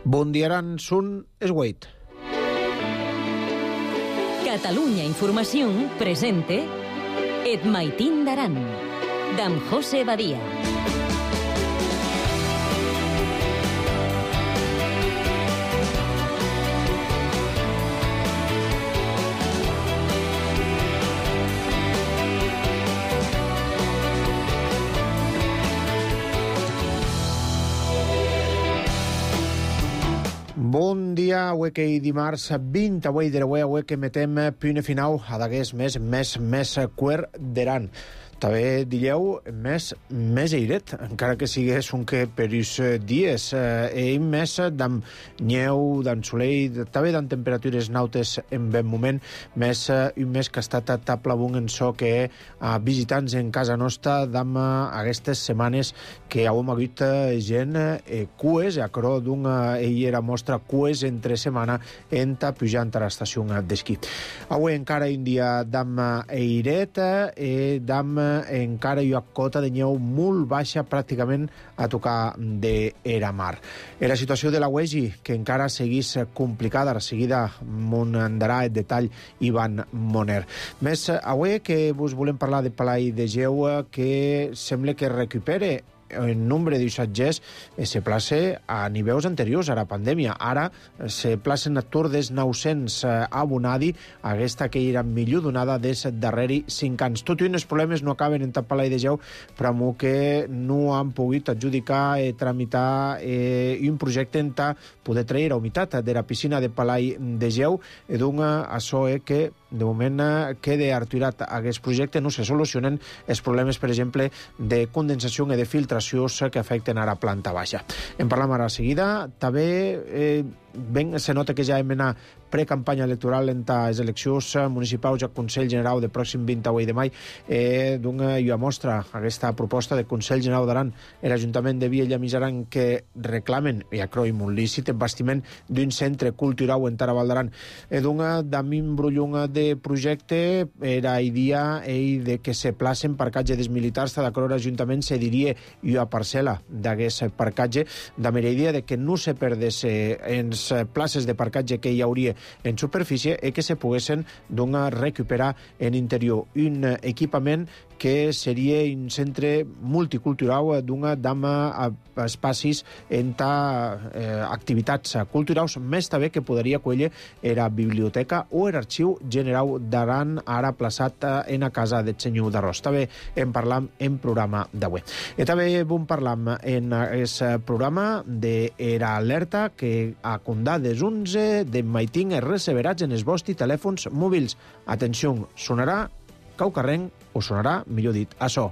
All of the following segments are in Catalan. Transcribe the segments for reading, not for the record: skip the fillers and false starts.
Bon dia, Aran, Sun, Esgueit. Catalunya Informació presente Et Maitín d'Aran, d'en José Badia. Bon dia, avui que dimarts 28 de avui que metem punt final a d'aquest més quart d'Aran. També dileu més airet, encara que sigués un que per uns dies. Més d'am nyeu, d'am solell, també d'am temperatures nautes en ben moment, més un mes que ha estat a taplabung en so que visitants en casa nostra d'am aquestes setmanes que hem hagut gent cues, a coro d'una era mostra cues entre setmana enta pujant a l'estació d'esquí. Avui encara un dia d'am airet, d'am encara hi ha cota de neu molt baixa pràcticament a tocar d'era mar. La situació de la UEGI, que encara seguís complicada, de seguida m'ho andarà el detall Ivan Moner. Més avui que vos volem parlar de Palai de Geu, que sembla que recupere el nombre d'ussatgers se place a nivells anteriors a la pandèmia. Ara se placen a tour dels 900 abonadi, aquesta que era millor donada des darreri 5 anys. Tot i els problemes no acaben en Palai de Geu, però que no han pogut adjudicar i tramitar un projecte en poder treure la humitat de la piscina de Palai de Geu, i doncs això que de moment queda arturat aquest projecte, no se solucionen els problemes, per exemple, de condensació i de filtració que afecten a la planta baixa. En parlam ara a seguida. També se nota que ja hem anat precampanya electoral en les eleccions municipals al Consell General del pròxim 28 de mai. Hi mostra aquesta proposta del Consell General d'Aran i l'Ajuntament de Viella Mijaran que reclamen, i a croi molt lícit, el bastiment d'un centre cultural en Taraval d'Aran. D'amim brullung de projecte era idea de que se placen parcatge dels militars, d'acord l'Ajuntament se diria una parcel·la d'aquest parcatge, de la idea de que no se perdés en places de parcatge que hi hauria en superfície i que se poguessin recuperar en interior un equipament que seria un centre multicultural d'ama espacis en activitats culturals, més també que podria acollir la biblioteca o l'Arxiu General d'Aran, ara plaçat en a casa del senyor d'Arròs. També en parlam en programa d'avui. I també vam parlar en aquest programa de l'alerta que a condà des 11 de Maitín es receberats en els vostres telèfons mòbils. Atenció, sonarà caucarrenc o sonarà, millor dit, açò.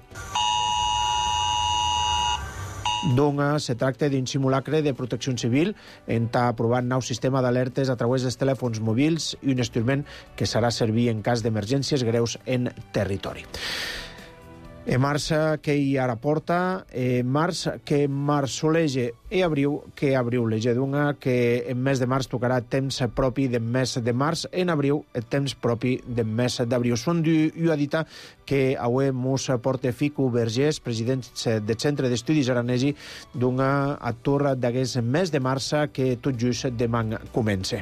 Se tracta d'un simulacre de protecció civil en aprovar nou sistema d'alertes a través dels telèfons mòbils i un instrument que serà servir en cas d'emergències greus en territori. Març que hi ara porta, març que marçolege i abril que abriulege, que en mes de març tocarà temps propi del mes de març, en abril el temps propi del mes d'abril. Són ho ha dit que avui mos porta Fico Vergés, president del Centre d'Estudis Aranesi, d'un atur d'aquest mes de març que tot just demà comença.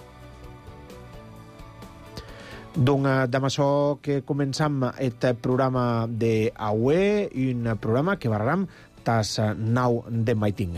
Amb això que començam el programa d'avui, un programa que barram tas 9 de Maitín.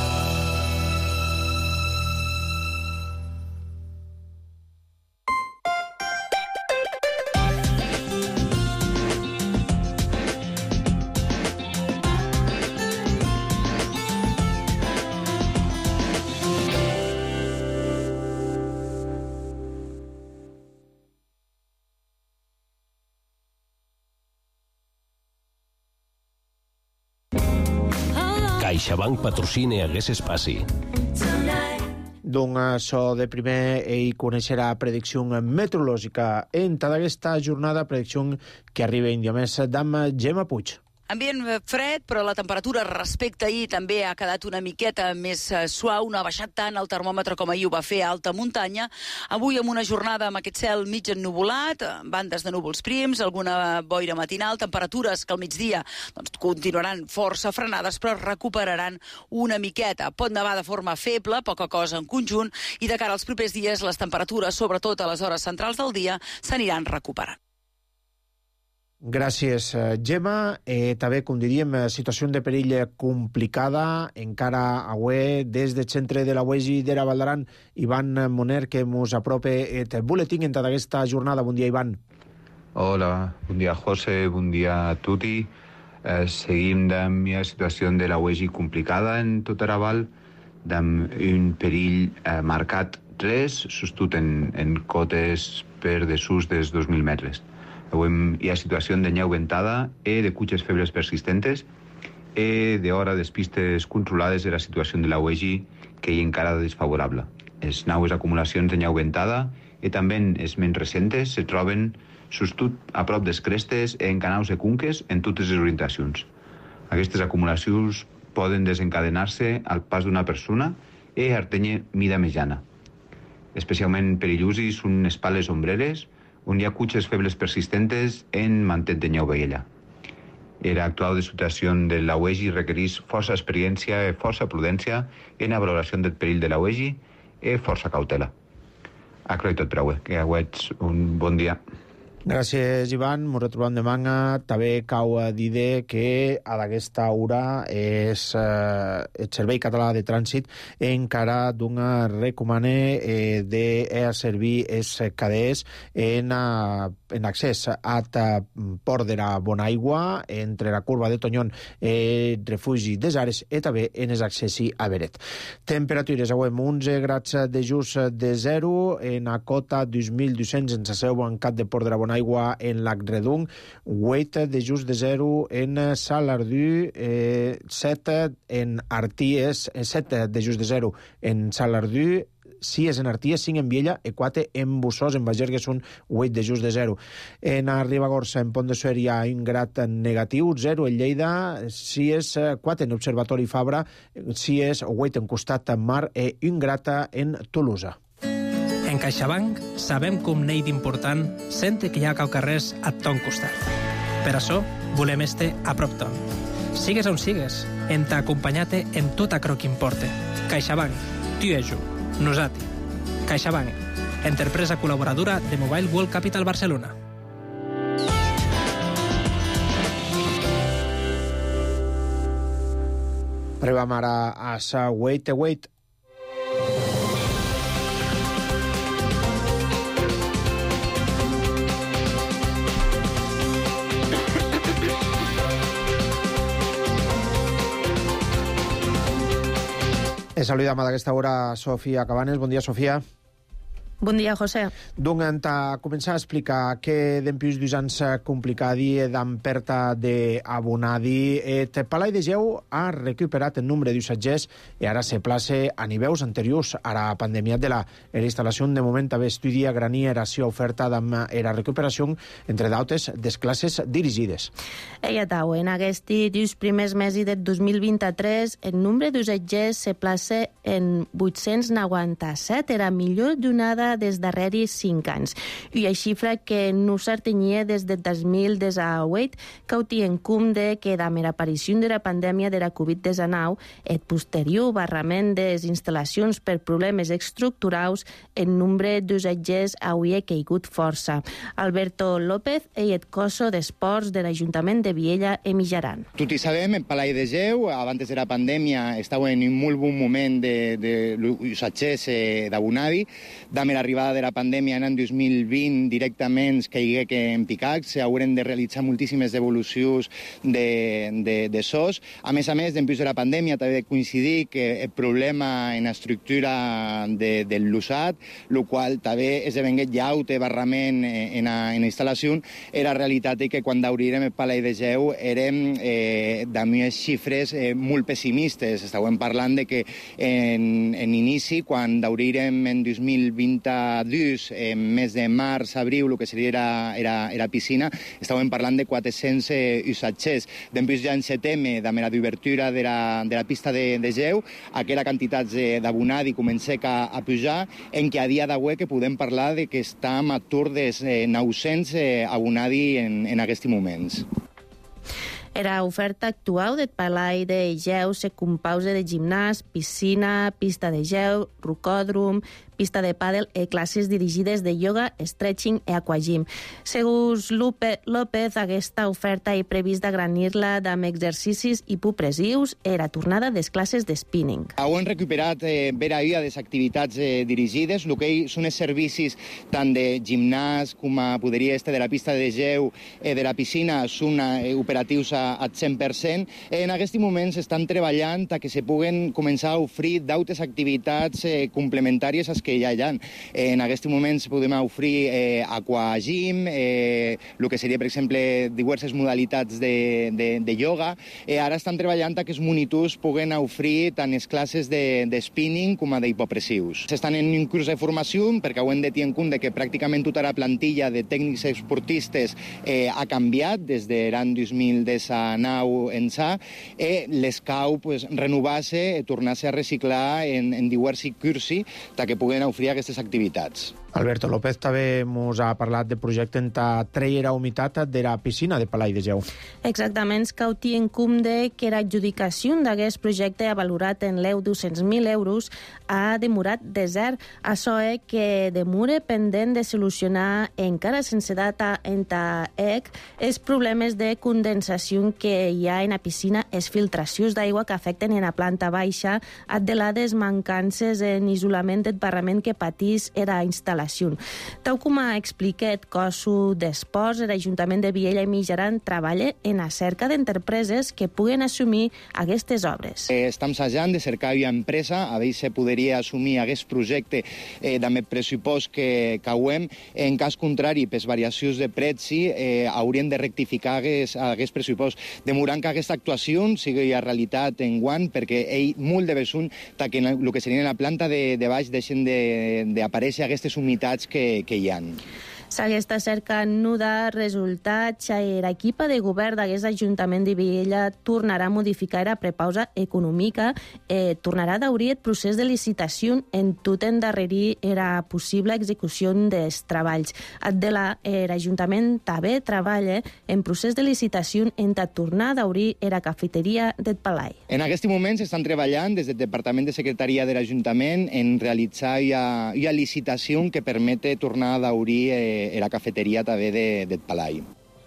CaixaBank patrocina aquest espai. Això de primer ell coneixerà predicció meteorològica en tota aquesta jornada, predicció que arriba en dia més d'am Gemma Puig. Ambient fred, però la temperatura respecte a ahir també ha quedat una miqueta més suau, no ha baixat tant el termòmetre com ahir ho va fer a alta muntanya. Avui amb una jornada amb aquest cel mig ennuvolat, bandes de núvols prims, alguna boira matinal, temperatures que al migdia continuaran força frenades, però recuperaran una miqueta. Pot nevar de forma feble, poca cosa en conjunt, i de cara als propers dies les temperatures, sobretot a les hores centrals del dia, s'aniran recuperant. Gràcies, Gemma. També, com diríem, situació de perill complicada, encara avui, des del centre de la UEGI d'Era Valdaran, Ivan Moner, que ens apropa el boletín en tota aquesta jornada. Bon dia, Ivan. Hola, bon dia, José, bon dia a tutti. Seguim amb la situació de la UEGI complicada en tot Araval, amb un perill marcat 3, sostut en cotes per desús dels 2.000 metres. Avui hi ha situació de neu ventada, de cuixes febles persistentes, de hora de pistes controlades de la situació de la UEGI, que hi encara desfavorable. Les naues acumulacions de neu ventada també els menys recentes se troben sostut a prop des crestes en canals de cunques en totes les orientacions. Aquestes acumulacions poden desencadenar-se al pas d'una persona artenye mida mitjana. Especialment perillosos són les pales ombreres, on hi ha cuixes febles persistentes en mantet de neu vella. L'actual situació de la UEGI requereix força experiència i força prudència en la valoració del perill de la UEGI i força cautela. Acro i tot per avui. Que aguets un bon dia. Gràcies, Ivan. Ens retrobem demà. També cau a dir que a d'aquesta hora el Servei Català de Trànsit encara recomana de servir els cadets en accés a Port de la Bonaigua, entre la curva de Tonyon i refugi des Ares, i també en els accessi a Beret. Temperatures avui amb 11 graus de just de 0, en a cota 2.200 en la seu bancat de Port de la Bonaigua, en Lac Redung, 8 de just de 0 en Salardú, 7 en Arties, 7 de just de 0 en Salardú, 6 en Arties, 5 en Viella i 4 en Bussós, en Bager, que són 8 de just de 0. En Ribagorça, en Pont de Suert, hi ha un grat negatiu, 0 en Lleida, 4 en Observatori Fabra, 8 en Costat Mar i un grat en Tolosa. En CaixaBank sabem com n'hi d'important sente que hi ha caucarrers a ton costat. Per això volem este a prop ton. Sigues on sigues, en t'acompanyate en tot aquello que importa. CaixaBank, tu i jo, nosati. CaixaBank, empresa col·laboradora de Mobile World Capital Barcelona. Arribem ara a sa Wait a Wait. Saludem a d'aquesta hora a Sofia Cabanes. Bon dia, Sofia. Bon dia, José. Donc, a començar a explicar que d'empius d'usans complicadi d'amperta d'abonadi. Et Palai de Geu ha recuperat el nombre d'usatgers i ara se place a nivells anteriors a la pandèmia de la instal·lació. De moment també estudia gran eració oferta amb la recuperació, entre d'altres, des classes dirigides. Ella tau, en aquests dos primers mesos del 2023, el nombre d'usatgers se place en 897, era millor donada des darreris 5 anys. I la xifra que no s'artenia des del 2018, cauti en compte que amb l'aparició de la pandèmia de la Covid-19, el posterior barrament de les instal·lacions per problemes estructurals, el nombre d'usatgers hauria caigut força. Alberto López és el coso d'esports de l'Ajuntament de Viella i Mitjaran. Tutti sabem, el Palai de Geu, abans de la pandèmia, estava en un molt bon moment de l'usatgers d'abonadi. Amb l'arribada de la pandèmia en 2020 directament caigué que en picat, s'hauran de realitzar moltíssimes devolucions de SOS. A més, després de la pandèmia també de coincidir que el problema en l'estructura de l'usat, el qual també esdevengué llaute barrament en la instal·lació, era realitat que quan obrirem el Palai de Geu érem d'unes xifres molt pessimistes. Estàvem parlant de que en inici, quan obrirem en 2020 visita d'ús en mes de març, abril, el que seria era piscina, estàvem parlant de 400 usatgers. Després ja en setembre, amb la d'obertura de la pista de geu, aquella quantitat d'abonadi comença a pujar, en què a dia d'avui que podem parlar de que està a atur dels 900 abonadi en aquests moments. Era oferta actual del Palai de Geu se compausa de gimnàs, piscina, pista de geu, rocòdrom, pista de pàdel i classes dirigides de ioga, stretching i aquagym. Segons López, aquesta oferta és previst d'agranir-la amb exercicis hipopressius i la tornada de les classes de spinning. Hem recuperat vera ahir les activitats dirigides, el que són els servicis tant de gimnàs com a podria de la pista de geu de la piscina són operatius al 100%. En aquests moments estan treballant que se puguen començar a oferir d'altres activitats complementàries als que ja hi ha. En aquests moments podem oferir aquagym, el que seria, per exemple, diverses modalitats de ioga. Ara estan treballant que els monitors puguen oferir tant les classes de spinning com a d'hipopressius. Estan en un curs de formació perquè ho hem de tenir en compte que pràcticament tota la plantilla de tècnics esportistes ha canviat des de l'any 2019 ençà, i les cau renovar-se, tornar-se a reciclar en diversos cursos que puguen oferir aquestes activitats. Alberto López també ens ha parlat de projecte en treure la humitat de la piscina de Palai de Geu. Exactament, cauti en compte que l'adjudicació d'aquest projecte ha valorat en 200.000 euros ha demorat desert. Això és que demora pendent de solucionar encara sense data en TAEC els problemes de condensació que hi ha en la piscina, les filtracions d'aigua que afecten en la planta baixa, de les mancances en isolament del parlament que patís era instal·lació. Tal com ha explicat Cossu d'Esports, l'Ajuntament de Viella i Mitjaran treballa en la cerca d'empreses que puguen assumir aquestes obres. Estem assajant de cercar una empresa, a veure si podria assumir aquest projecte amb el pressupost que hem. En cas contrari, per variacions de preci, hauríem de rectificar aquest pressupost, demorant que aquesta actuació sigui a realitat en guany, perquè molt de besún que el que seria la planta de baix deixen d'aparèixer aquestes humitats que hi ha. S'aquesta cerca no de resultats, l'equip de govern d'aquest Ajuntament de Viella tornarà a modificar la prepausa econòmica, tornarà a d'obrir el procés de licitació en tot endarrerir la possible execució dels treballs. L'Ajuntament també treballa en procés de licitació en tornar a d'obrir la cafeteria del Palai. En aquests moments estan treballant des del Departament de Secretaria de l'Ajuntament en realitzar una licitació que permete tornar a d'obrir la cafeteria també del Palai.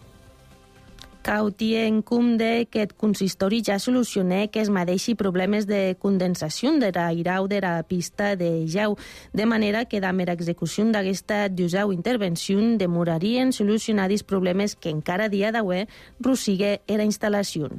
Cauti en compte que el consistori ja solucionà que es mateixi problemes de condensació de l'airau de la pista de geu, de manera que amb l'execució d'aquesta intervenció demorarien solucionar els problemes que encara dia d'avui rossigue la instal·lació.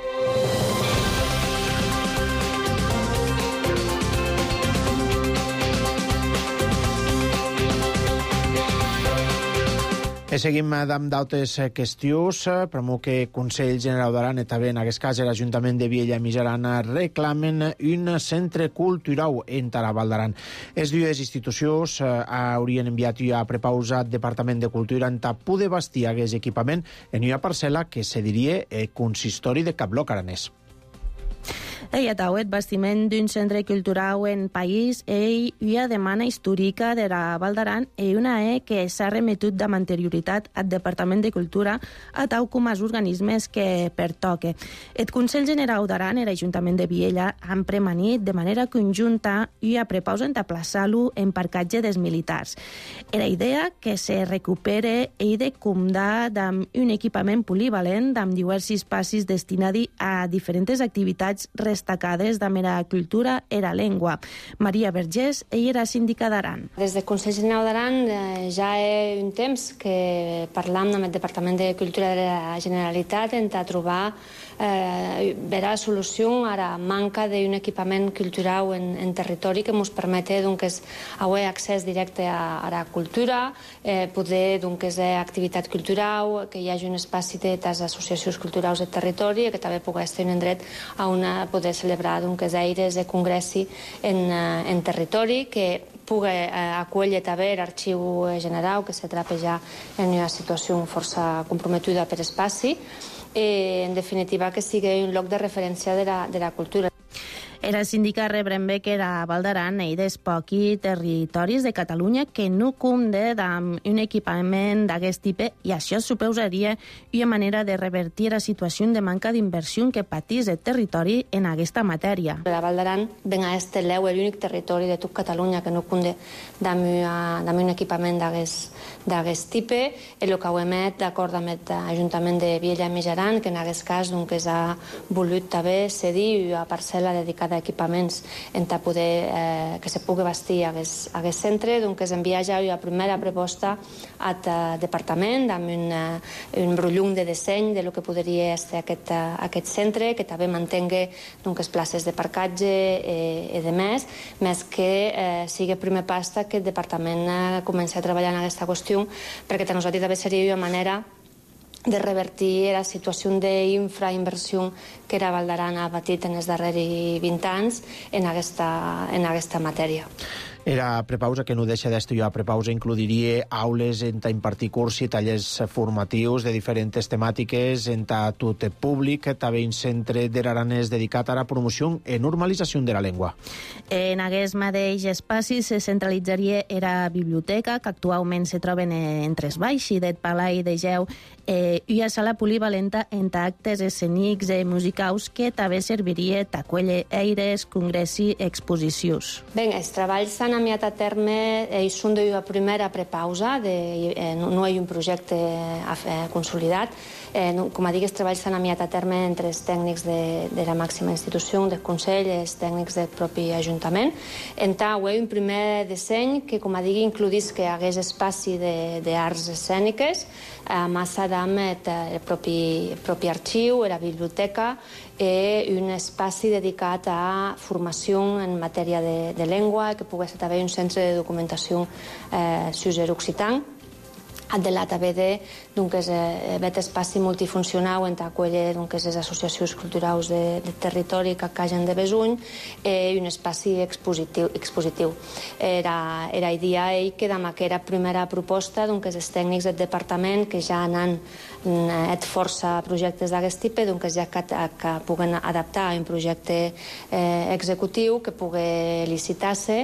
Seguim amb d'altres qüestions. Promou que el Consell General d'Aran i també en aquest cas l'Ajuntament de Viella i Mitjaran reclamen un centre cultural en la Val d'Aran. Les dues institucions haurien enviat a prepausat Departament de Cultura en poder bastir aquest equipament en una parcel·la que se diria el consistori de Cabloc Aranès. Hi ha el bastiment d'un centre cultural en país i una demanda històrica de la Val d'Aran i una que s'ha remetut amb anterioritat al Departament de Cultura a tal com els organismes que pertoque. El Consell General d'Aran i l'Ajuntament de Viella han premanit de manera conjunta i a prepausen d'aplaçar-lo en parcatge dels militars. La idea que se recupere i de comptar amb un equipament polivalent amb diversos passis destinats a diferents activitats destacades de la cultura i la llengua. Maria Vergés, ella era síndica d'Aran. Des del Consell General d'Aran ja hi ha un temps que parlam amb el Departament de Cultura de la Generalitat en trobar vera solució a la manca d'un equipament cultural en territori que ens permeti haver accés directe a la cultura, poder activitat cultural, que hi hagi un espaci de les associacions culturals del territori i que també pogués tenir un dret a poder celebrar aires de congressi en territori que pugui acollir també l'Arxiu General, que se trapa ja en una situació força comprometuda per espaci, i, en definitiva, que sigui un lloc de referència de la cultura. Era sindicat Rebrenbeck era Val d'Aran i dels pocs territoris de Catalunya que no compte amb un equipament d'aquest tipus i això suposaria una manera de revertir la situació de manca d'inversió que patís el territori en aquesta matèria. La Val d'Aran ben a este l'eu l'únic territori de tot Catalunya que no compte amb un equipament d'aquest tipus i el que ho emet d'acord amb l'Ajuntament de Viella i Mijaran, que en aquest cas doncs, ha volut també cedir una parcel·la dedicada d'equipaments en poder que se pugui bastir a aquest centre, doncs es envia ja una primera proposta al departament amb un brollum de disseny de lo que podria ser aquest centre, que també mantengui les places de parcatge i de més que sigui el primer pas que el departament comenci a treballar en aquesta qüestió, perquè per nosaltres també seria una manera de revertir la situació d'infrainversió que era Val d'Aran ha patit en els darrers 20 anys en aquesta matèria. Era prepausa que no deixa d'estudiar. Prepausa incluiria aules en impartir cursos i tallers formatius de diferents temàtiques en tot el públic, també un centre de l'aranès dedicat a la promoció i normalització de la llengua. En aquest mateix espaci se centralitzaria la biblioteca, que actualment se troben en Tres Baix i del Palau de Geu, i una sala polivalenta en actes escènics i musicals que també serviria d'acollir eires, congressos i exposicions. Bé, els treballs s'han enviat a terme, són d'una primera prepausa, no hi ha un projecte consolidat. Com a dic, els treballs s'han enviat a terme entre els tècnics de la màxima institució, del Consell, els tècnics del propi Ajuntament. En tant, hi ha un primer disseny que, com a dic, includís que hi hagués espaci d'arts escèniques, massa amb el propi arxiu, la biblioteca, i un espai dedicat a formació en matèria de llengua, que pugui ser també un centre de documentació suser-occitan. De també d'aquest espai multifuncional on acollir les associacions culturals de territori que hagin de besuny i un espai expositiu. Era idea que amb aquesta primera proposta els tècnics del departament que ja han fet força projectes d'aquest tipus ja que puguen adaptar a un projecte executiu que pugui licitar-se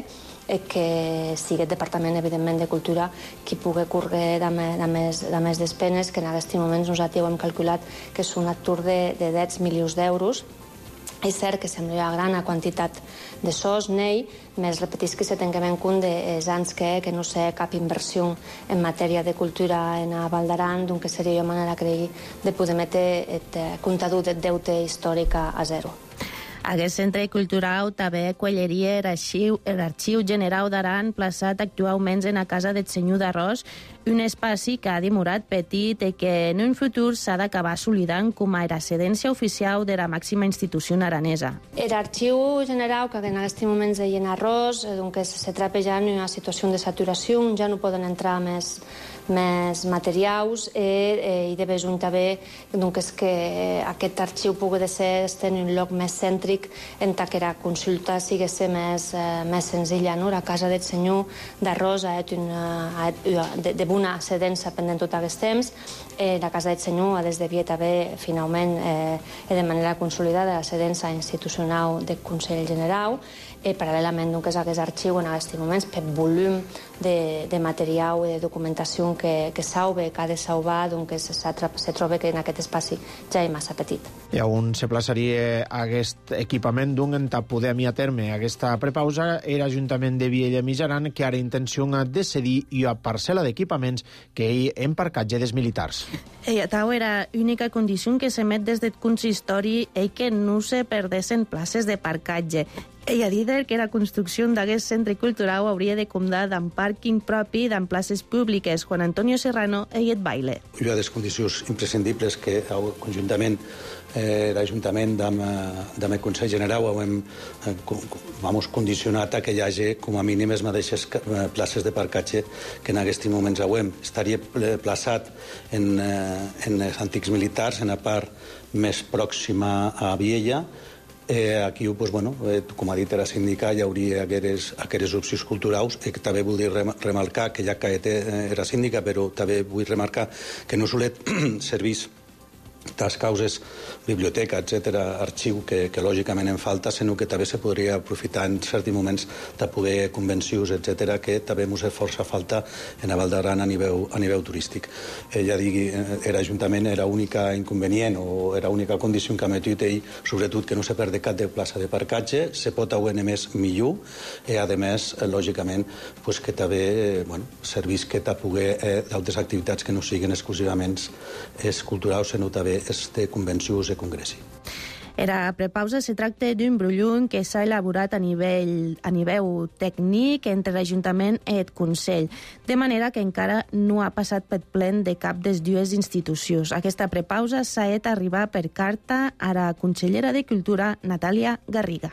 que sigui el Departament, evidentment, de Cultura qui pugui córrer de més despenes, que en aquests moments nosaltres hem calculat que és un atur de 10 milions d'euros. És cert que sembla una gran quantitat de sos, més repetís que se tinguem en compte els anys que no sé cap inversió en matèria de cultura en Val d'Aran, doncs seria una manera, crec, de poder metre el comptador del deute històric a zero. Aquest centre cultural també acolliria l'Arxiu General d'Aran, plaçat actualment en la Casa del Senyor d'Arròs, un espai que ha demorat petit i que en un futur s'ha d'acabar solidant com a residència oficial de la màxima institució aranesa. L'Arxiu General, que en aquests moments hi ha Arròs, se trapa ja en una situació de saturació, ja no poden entrar més materials i de besuny també que aquest arxiu pugui ser en un lloc més cèntric en que la consulta sigui més senzilla. La Casa del Senyor d'Arròs de bona cedència pendent tot aquest temps. La Casa del Senyor ha d'esdeviar també finalment de manera consolidada la cedència institucional del Consell General. Paral·lelament a aquest arxiu en aquests moments per volum de material i de documentació que salve, que ha de salvar, se troba que en aquest espai ja és massa petit. I on se plaçaria aquest equipament on poder a terme aquesta prepausa era l'Ajuntament de Viella i Mijaran, que ara intenció de cedir una parcel·la d'equipaments que hi ha en parcatge dels militars. Tau era l'única condició que s'emet des del consistori i que no se perdessin places de parcatge. Ella ha dit que la construcció d'aquest centre cultural hauria de comptar amb pàrquing propi d'en places públiques. Juan Antonio Serrano i et baile. Hi ha des condicions imprescindibles que conjuntament l'Ajuntament amb el Consell General hem condicionat a que hi hagi com a mínim les mateixes places de parcatge que en aquests moments hem. Estaria plaçat en els antics militars, en la part més pròxima a Viella, Aquí, com ha dit la síndica, hi hauria aquestes opcions culturals. També vull remarcar que ja que era síndica, però també vull remarcar que no solet servís tas causes, biblioteca, etc., arxiu, que lògicament en falta, sinó que també se podria aprofitar en certs moments de poder convencions, etc., que també ens fa força falta en la Val d'Aran a nivell turístic. Ja digui, l'Ajuntament era única inconvenient o era única condició que ha metut ell, sobretot que no se perde cap de plaça de parcatge, se pot haver més millor, i a més, lògicament, que també servís que pugui d'altres activitats que no siguin exclusivament culturals, sinó també de convencions i congressi. Era prepausa se tracta d'un brollunt que s'ha elaborat a nivell tècnic entre l'Ajuntament i el Consell, de manera que encara no ha passat per plen de cap de les dues institucions. Aquesta prepausa s'ha fet arribar per carta a la consellera de Cultura, Natàlia Garriga.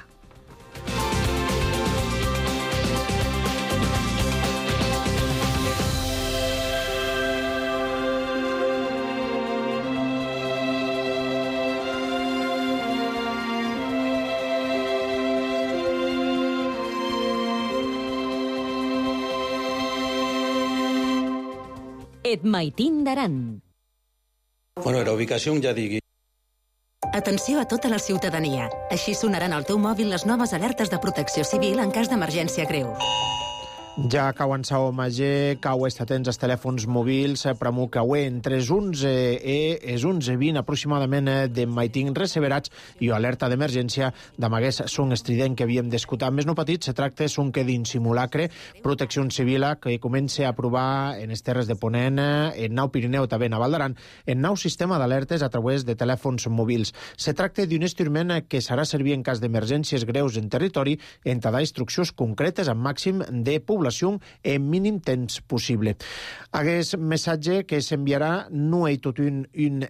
Et Maitín d'Aran. La ubicació ja digui. Atenció a tota la ciutadania. Així sonaran al teu mòbil les noves alertes de protecció civil en cas d'emergència greu. Ja cau en Sao Magé, cau estar atents als telèfons mòbils, premu caué entre els 11 i els 11:20 aproximadament de Maitín receberats i alerta d'emergència d'amagués son estrident que havíem d'escutar. Més no petit, se tracta son que din simulacre, protecció civil que comença a provar en les terres de Ponent, en Nau Pirineu, també en Val d'Aran, en nou sistema d'alertes a través de telèfons mòbils. Se tracta d'un instrument que serà servir en cas d'emergències greus en territori en dar instruccions concretes amb màxim de població en mínim temps possible. Aquest missatge que s'enviarà no és tot un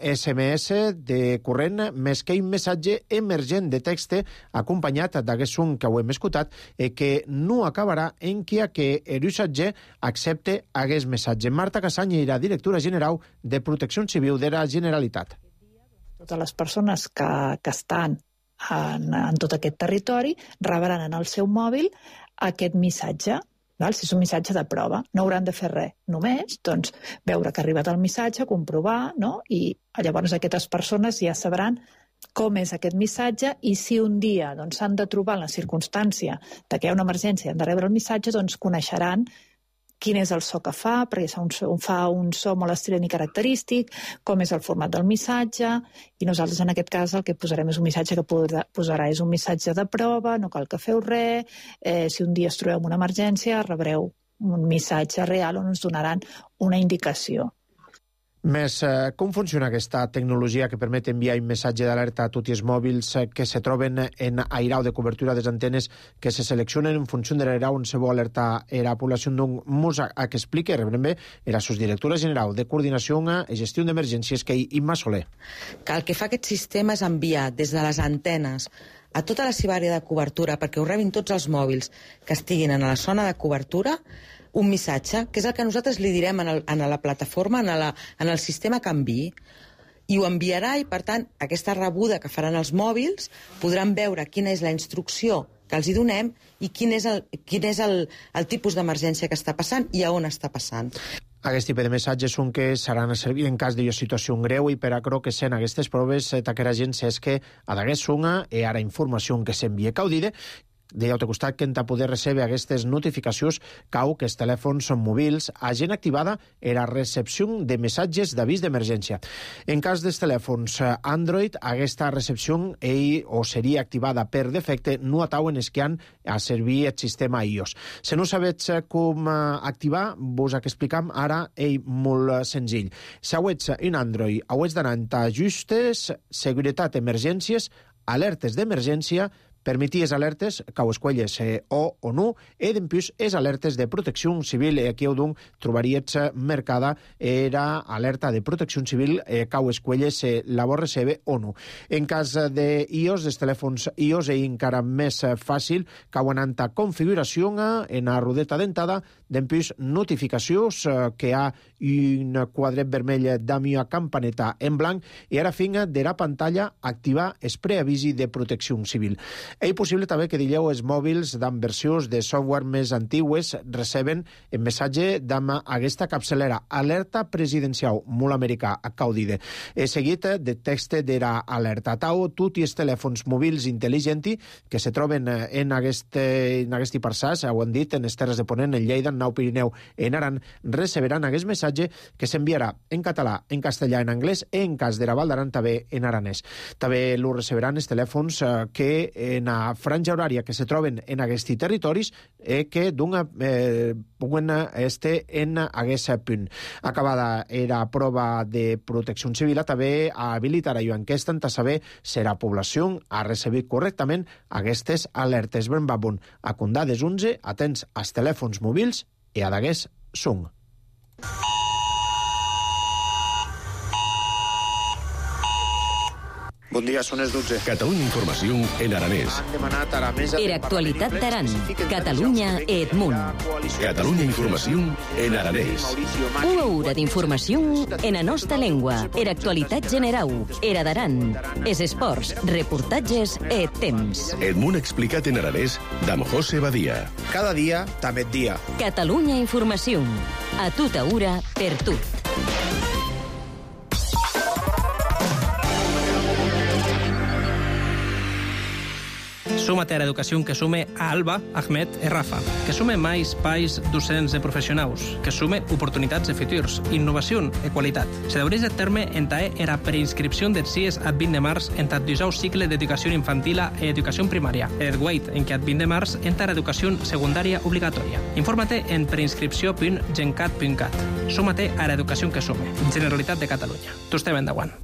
SMS de corrent, més que un missatge emergent de text acompanyat d'aquest son que ho hem escoltat i que no acabarà en que l'usatger accepte aquest missatge. Marta Cassany era directora general de Protecció Civil de la Generalitat. Totes les persones que estan en tot aquest territori rebran en el seu mòbil aquest missatge. Si és un missatge de prova, no hauran de fer res. Només veure que ha arribat el missatge, comprovar, i llavors aquestes persones ja sabran com és aquest missatge i si un dia s'han de trobar en la circumstància que hi ha una emergència i han de rebre el missatge, coneixeran quin és el so que fa, perquè fa un so molt estrident i característic, com és el format del missatge, i nosaltres en aquest cas el que posarem és un missatge que posarà és un missatge de prova, no cal que feu res, si un dia es trobeu una emergència rebreu un missatge real on ens donaran una indicació. Més, com funciona aquesta tecnologia que permet enviar un missatge d'alerta a tots els mòbils que se troben en airau de cobertura de les antenes que se seleccionen en funció de l'airau on se vol alertar la població d'un mos a que explique, rebrem bé, era subdirectora general de Coordinació i Gestió d'Emergències, que Imma Soler. Que el que fa aquest sistema és enviar des de les antenes a tota la seva àrea de cobertura perquè ho rebin tots els mòbils que estiguin en la zona de cobertura un missatge, que és el que nosaltres li direm a la plataforma, en el sistema que enviï, i ho enviarà i, per tant, aquesta rebuda que faran els mòbils podran veure quina és la instrucció que els hi donem i quin és el tipus d'emergència que està passant i a on està passant. Aquest tipus de missatges són que seran a servir en cas de situació greu i per a que sent aquestes proves que la gent és que a d'aquest songa i ara informació que s'envia caudida de l'altre costat que en poder rebre aquestes notificacions cau que els telèfons mòbils hagin activada la recepció de missatges d'avís d'emergència. En cas dels telèfons Android, aquesta recepció seria activada per defecte, no atauen els que han a servir el sistema iOS. Si no sabets com activar, vos explicam ara molt senzill. Si heu un Android, heu d'anar en ajustes, seguretat, emergències, alertes d'emergència, permetir les alertes, que ho escolles o no, i d'empús les alertes de protecció civil, aquí on trobaries marcada era alerta de protecció civil, que ho escolles la vol recebre o no. En cas d'iOS, dels telèfons iOS, és encara més fàcil, que ho anant a configuració en la rodeta dentada d'empús notificacions que hi ha un quadret vermell damb una campaneta en blanc i ara finga de la pantalla activar el preavisi de protecció civil. És possible també que dileu els mòbils d'amb versions de software més antigues receben el missatge d'amb aquesta capçalera alerta presidencial molt americà a caudide. Seguit de text de l'alerta. Tau, tots els telèfons mòbils intel·ligenti que se troben en aquest parsàs, ho han dit, en les Terres de Ponent, en Lleida, en Nau Pirineu, en Aran, receberan aquest missatge que s'enviarà en català, en castellà, en anglès, en cas de la Val d'Aran també en aranès. També lo receberan els telèfons que en la franja horària que se troben en aquests territoris que puguen estar en aquest punt. Acabada era prova de protecció civil, també habilitarà i enquesta a saber si la població ha recebit correctament aquestes alertes. Ben babun, a condades 11, atents als telèfons mòbils i a dagués sung. Bon dia, són les 12. Catalunya Informació en aranès. Han demanat a la mesa... Era actualitat d'Aran. Catalunya Edmunt. Catalunya Informació en aranès. Una hora d'informació en la nostra llengua. Era actualitat general. Era d'Aran. Es esports, reportatges e temps. Edmunt explicat en aranès d'amb José Badia. Cada dia, també dia. Catalunya Informació. A tota hora, per tot. Súmate a l'educació que sume a Alba, Ahmed i Rafa, que sume mais pais docents de professionals, que sume oportunitats de futurs, innovació i qualitat. Se deureix de terme entae era preinscripció dels CIES ad 20 de març en tat 19 cicle d'educació infantil i educació primària, et guait en que ad 20 de març entar educació secundària obligatòria. Infórmate en preinscripció.gencat.cat. Súmate a l'educació que sume. Generalitat de Catalunya. Tu estem endavant.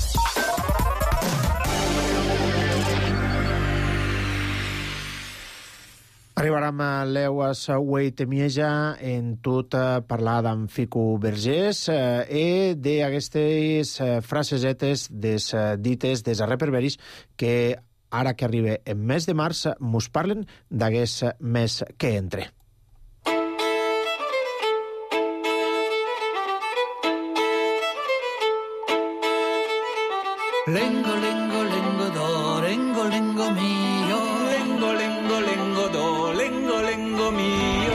Arribarem a l'eues Uei Temieja en tot parlar d'en Fico Vergés i d'aquestes frasesetes dites des reperberis que ara que arriba en mes de març mos parlen d'aquest mes que entre. Lengo, lengo, lengo do, lengo, lengo mio. Lengo, lengo, lengo do, lengo, lengo mio.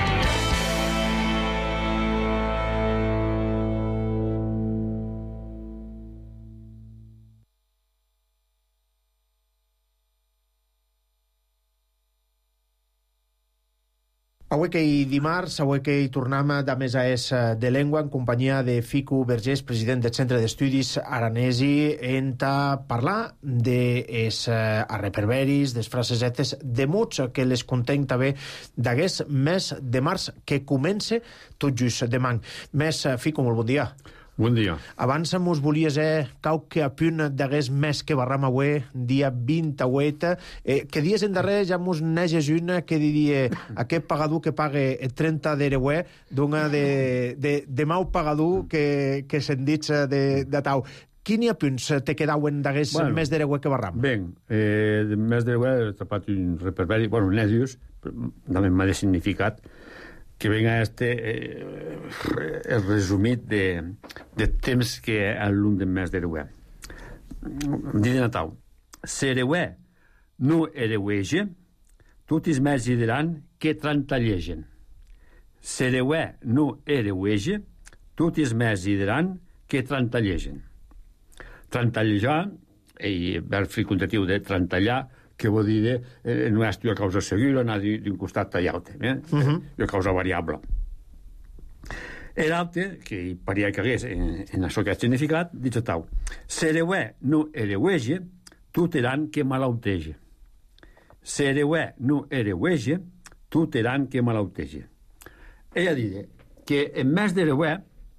Avui que hi dimarts, avui que hi tornem de més a es de llengua en companyia de Fico Vergés, president del Centre d'Estudis Aranesi, en parlar des arreperberis, des frasesetes de muts que les contenc també d'aquest mes de març que comença tot just demà. Mes, Fico, molt bon dia. Bon dia. Abans mos volies qualque apunt d'aquest mes que barram avui, dia 28, que dies en darrer ja mos neges una que diria aquest pagador que pague 30 d'euros d'una de mau pagador que se'n dit de tau. Quini apunts te quedauen d'aquest mes d'euros que barram? Ben, el mes d'euros he tapat un reperberi, bueno, nedius, també m'ha de significat, que venga el resumit de temps que a l'un del mes d'Ereuer. Dit de Natal. S'Ereuer no ereuege, tots els mesos diran que trantallegen. S'Ereuer no ereuege, tots els mesos diran que trantallegen. Trantallejar, el verb fricontatiu de trantallar, que vol dir no és una causa segura, anar d'un costat a l'altre, una causa variable. L'altre, que paria que hagués en això que ha significat, dit tal, s'Ereuer no ereuege, tot eran que malautege. S'Ereuer no ereuege, tot eran que malautege. Ella diu que en mes d'Ereuer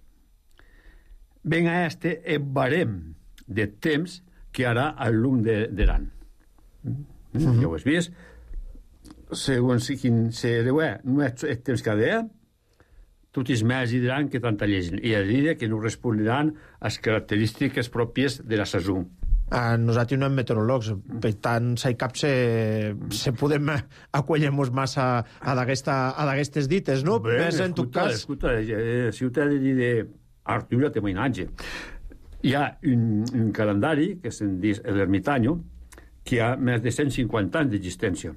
ven a el barem de temps que harà al lung d'Eran. Ja ho has vist. Segons quin s'Ereuer no és el temps que ha d'haver, tots els mesos diran que trantallegen. I a dir que no respondran a les característiques pròpies de la saison. Nosaltres no som meteoròlegs, per tant, si cap se podem acollir-nos massa a d'aquestes dites, no? Bé, Més en tot cas... Escolta, si ho t'he de dir d'Artur de Mainatge, hi ha un calendari que se'n diu l'Ermitaño, que hi ha més de 150 anys d'existència.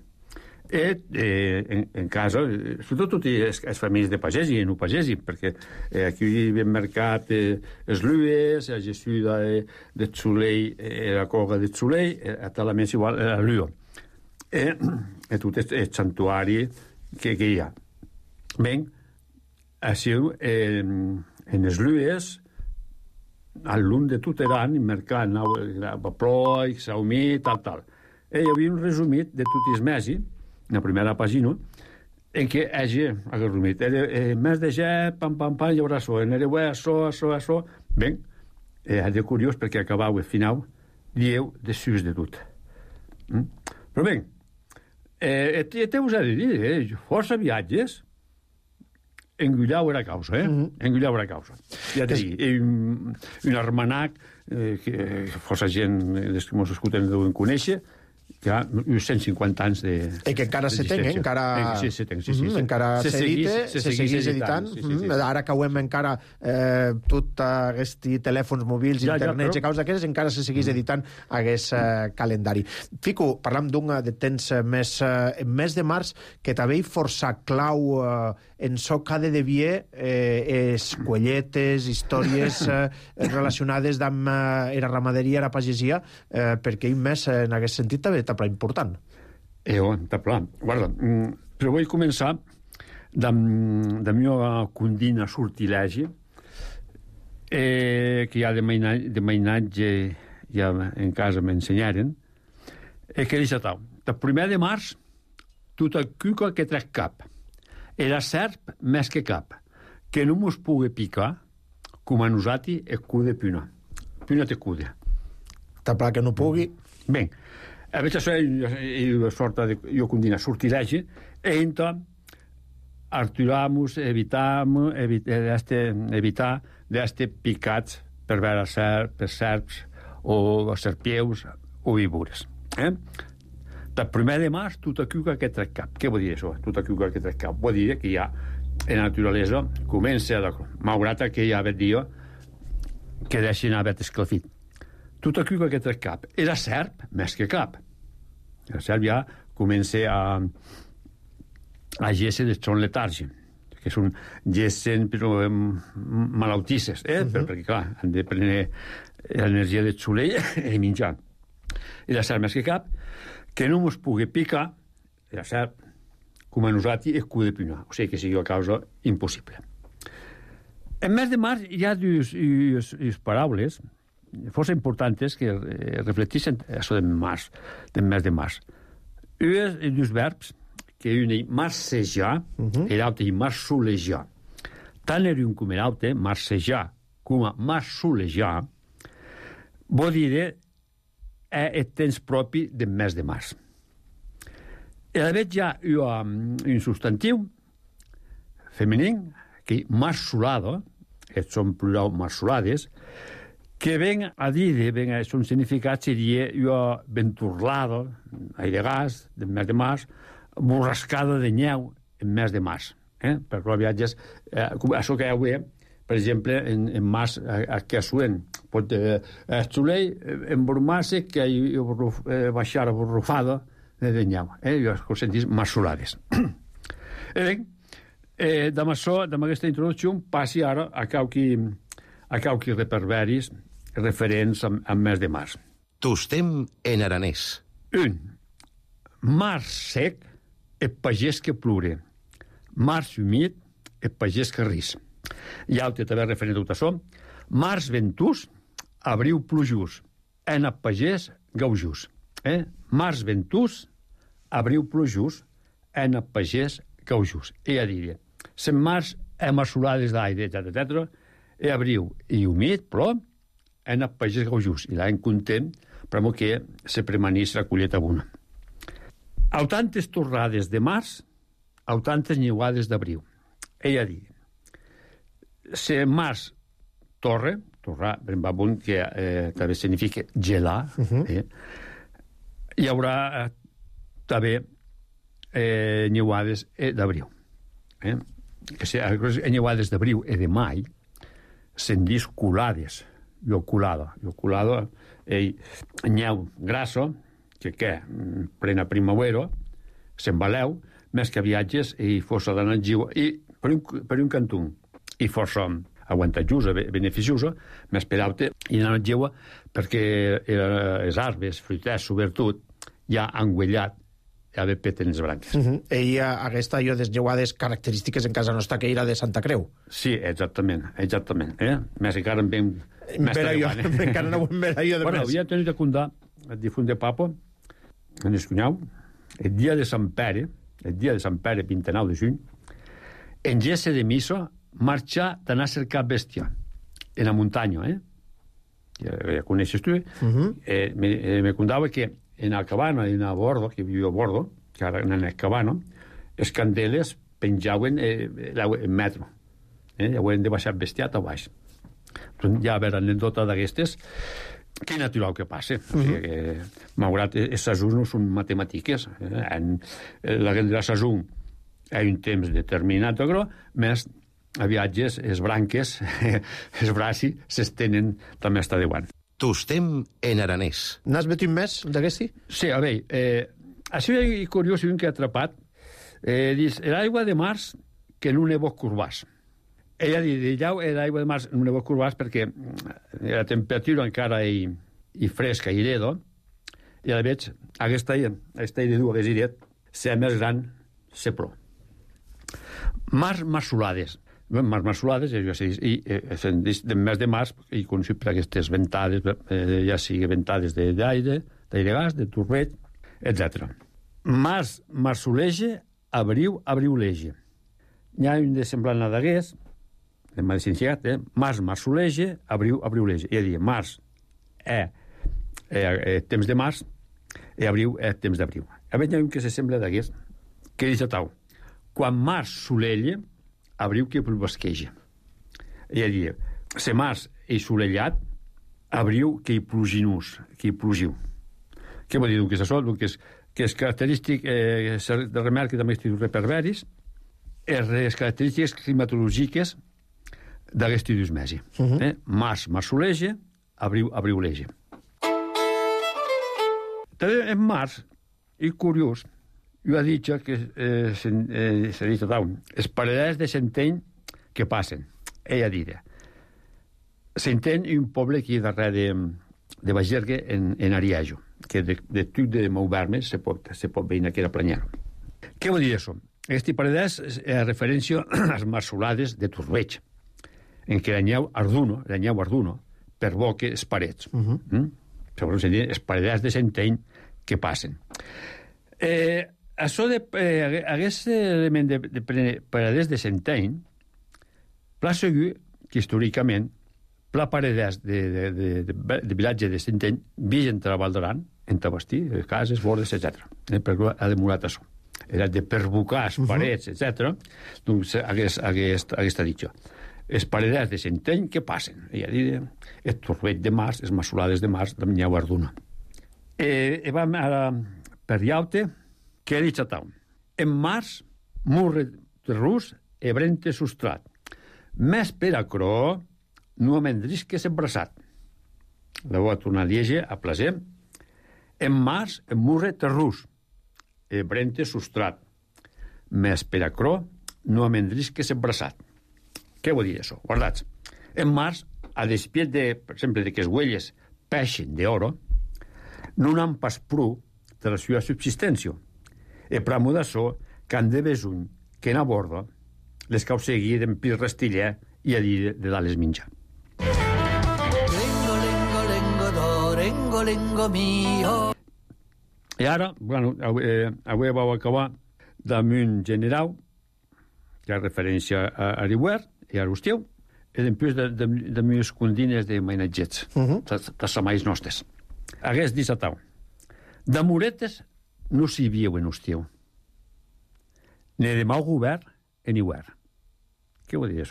En casa, sobretot totes les famílies de pagesi i no pagesi, perquè aquí hem marcat les lues, la gessuda de Zulei, la coga de Zulei, talament igual la lua. E tot el santuari que hi ha. Ben, així, en les lues, al lung de tot l'any, marcat la ploi, saumí, tal. Hi havia un resumit de tots els mesos, la primera pàgina, en què hagi resumit. Mes de gener, pam, hi haurà això. En hereu, això. Ben, és curiós perquè acabau al final, dieu de sus de tot. Però ben, te us he de dir, força viatges, engullau era causa, engullau era causa. Ja t'he dit, un armanac que força gent dels que mos escolten deuen conèixer, que ha uns 150 anys de... I que encara se ten, encara... Sí, se ten, sí. Encara se seguís editant. Ara que hem encara tot aquests telèfons mòbils, internet i causes d'aquestes, encara se seguís editant aquest calendari. Fico, parlam d'un de temps mes de març, que també hi força clau en so que ha de devier escolletes, històries relacionades amb la ramaderia, la pagesia, perquè un mes en aquest sentit també està pla important. Està pla. Guarda, però vull començar de la meva condina sortilegi, que ja de mainatge ja en casa m'ensenyaren, que deixa tal. El 1 de març, tota cuca que trec cap. Era serp més que cap, que no mos pugui picar, com a nosaltres el cude puna. Puna te cude. Està pla que no pugui. Ben, a veces una sorta de, jo condina, sortilegi, e entonces evitar d'este picats per veure serps o serpieus o víbores. El 1 de març, tota cuca que trec cap. Què vol dir això? Tota cuca que trec cap. Vol dir que ja en la naturalesa comença, malgrat que ja vaig dir que deixin haver escalfit. Tota cuca que trec cap. Era serp més que cap. La serp ja comença a gesse de son letargi, que són gessen però malautisses, perquè clar, han de prendre l'energia del soleil i menjar. I la serp més que cap, que no mos pugui picar, la serp, com a nosaltres, es cuida de pinar. O sigui que sigui una causa impossible. En mes de març hi ha dues paraules força importants que reflecteixen això del mes de març. Dos verbs, que un és marcejar i l'altre és marsolejar. Tant un com l'altre, marcejar com a marsolejar, vol dir el temps propi del mes de març. I a veig ja un substantiu femení, que és marsolado, que són plural marsolades, que ven a dir, son significat seria venturlado, airegàs, del mes de març, borrascada de neu en mes de març. Per clar, viatges, això que ja ho veiem, per exemple, en març, que suen, pot soleil embromar-se que baixar a borrufada de neu. I els sentis marsolades. Amb aquesta introducció passi ara a cauqui reperveris referents al mes de març. Tostem en aranès. 1. Març sec, el pagès que plure. Març humit, el pagès que ris. I altre també referent a tot això. Març ventús, abril plujós. En el pagès gaujós. Març ventús, abril plujós. En el pagès gaujós. I ja diria, se'n març amassolades d'aire, etc. I abril i humit, però en el pagès gaujós. I l'any content, però que se premanís la colleta bona. Au tantes torrades de març, au tantes niuades d'abril. Ella diu, se març torre, torrar, brembabun, que també significa gelar. Hi haurà també nyeuades d'abril. Que si nyeuades d'abril i de mai se'n dis culades. Jo culado, nyeu grasso, que plena primavera, se'n valeu, més que viatges i força d'energia, i per un cantó, i força avantatjosa, beneficiosa, més per altre, i l'energia, perquè els arbres, fruiters, sobretot, ja han guellat a haver peten les branques. I aquesta allò de lleuades característiques en casa nostra que era de Santa Creu. Sí, exactament. Més encara en ben... Encara no ho hem ver allò de més. Havia tenit a contar el difunt de Papa, en el cunyau, el dia de Sant Pere, 29 de juny, en gesta de missa, marxar d'anar a cercar bèstia, en la muntanya, ja coneixes tu, me contava que en la cabana, en a bordo, que vivia a bordo, que ara en la cabana, les candeles penjaven el metro. Ja ho hem de baixar bestiat a baix. Hi ha anècdota d'aquestes que natural que passa. Malgrat els sajons no són matemàtiques. La gent de la sajon hi ha un temps determinat, però més a viatges, les branques, els braços, s'estenen també està de guant. Tostem en aranès. N'has vetit més d'aquesti? Sí, a veure, això és curiós, un que ha atrapat. Dius, l'aigua de març que no ne vos curbàs. Ella diu, l'aigua de març no ne vos curbàs perquè la temperatura encara és fresca i lleda, i a la veig, aquesta de dur, hagués dit, ser més gran, ser pro. Mars marsolades. Mars marsolades, ja s'ha dit, i de mes de març, i coneixut per aquestes ventades, ja sigui ventades d'aire gas, de torbeig, etc. Març marsolege, abril abriulege. Hi ha un de semblant a d'hagués, de medicina, març marsolege, abril abriulege. És a dir, març temps de març i abril temps d'abril. A veure, hi ha un que se sembla d'hagués, que diu tal, quan març solella, abril que provesqueja. És a dir, se març és solellat, abril que hi pluginús, que hi plugiu. Què vol dir? Que és això? Que és característic de remarca també estiu reperveris, les característiques climatològiques d'aquest idus mesi. Març marsolege, abril abriulege. També en març, i curiós, jo ha dit que s'ha dit tant, els pareders de Centeny que passen. Ella ha dit, Centeny és un poble aquí darrere de Bagergue en Ariajo, que de tot de Mouverme se pot veure que era planyar. Què vol dir això? Aquests pareders és referència a les marsolades de Torbeig, en què l'anyeu arduno per boca els parets. Segons se diu, els pareders de Centeny que passen. Això aquest element de pareders de Centeny pla segur que històricament pla pareders de vilatge de Centeny vist entre la Val d'Aran, entre bastir, cases, bordes, etc. Perquè ha demorat això. Era de perbucar les parets, etc. Doncs aquesta ditxa. Els pareders de Centeny que passen. I ha dit, el torbeig de març, les masolades de març, de Minyau Arduna. Vam ara per llaute, que ha dit tal. En març, murre de rus e brente sustrat. Més per a cro, no amendris que s'embraçat. La voy a tornar a llegir a placer. En març, en murre de rus e brente sustrat. Més per a cro, no amendris que s'embraçat. Què vol dir això? Guardats. En març, a despiet de, per exemple, de que les huelles peixen d'oro, no n'han pas prou de la seva subsistència. E pramo d'açò que han de besuny que en aborda les cau seguir d'empir restiller i a dir de dalt les menjar. Lengo, lengo, lengo d'or, lengo, lengo mio. I ara, bueno, avui vau acabar damunt general, que ha referència a Riuer i a Arusteu, i després de meus condines de mainatgets, de samais nostres. Hagués dit a tau. De moretes no s'hi vieu en Osteu, ni de mau govern en Iuer. Què vol dir això?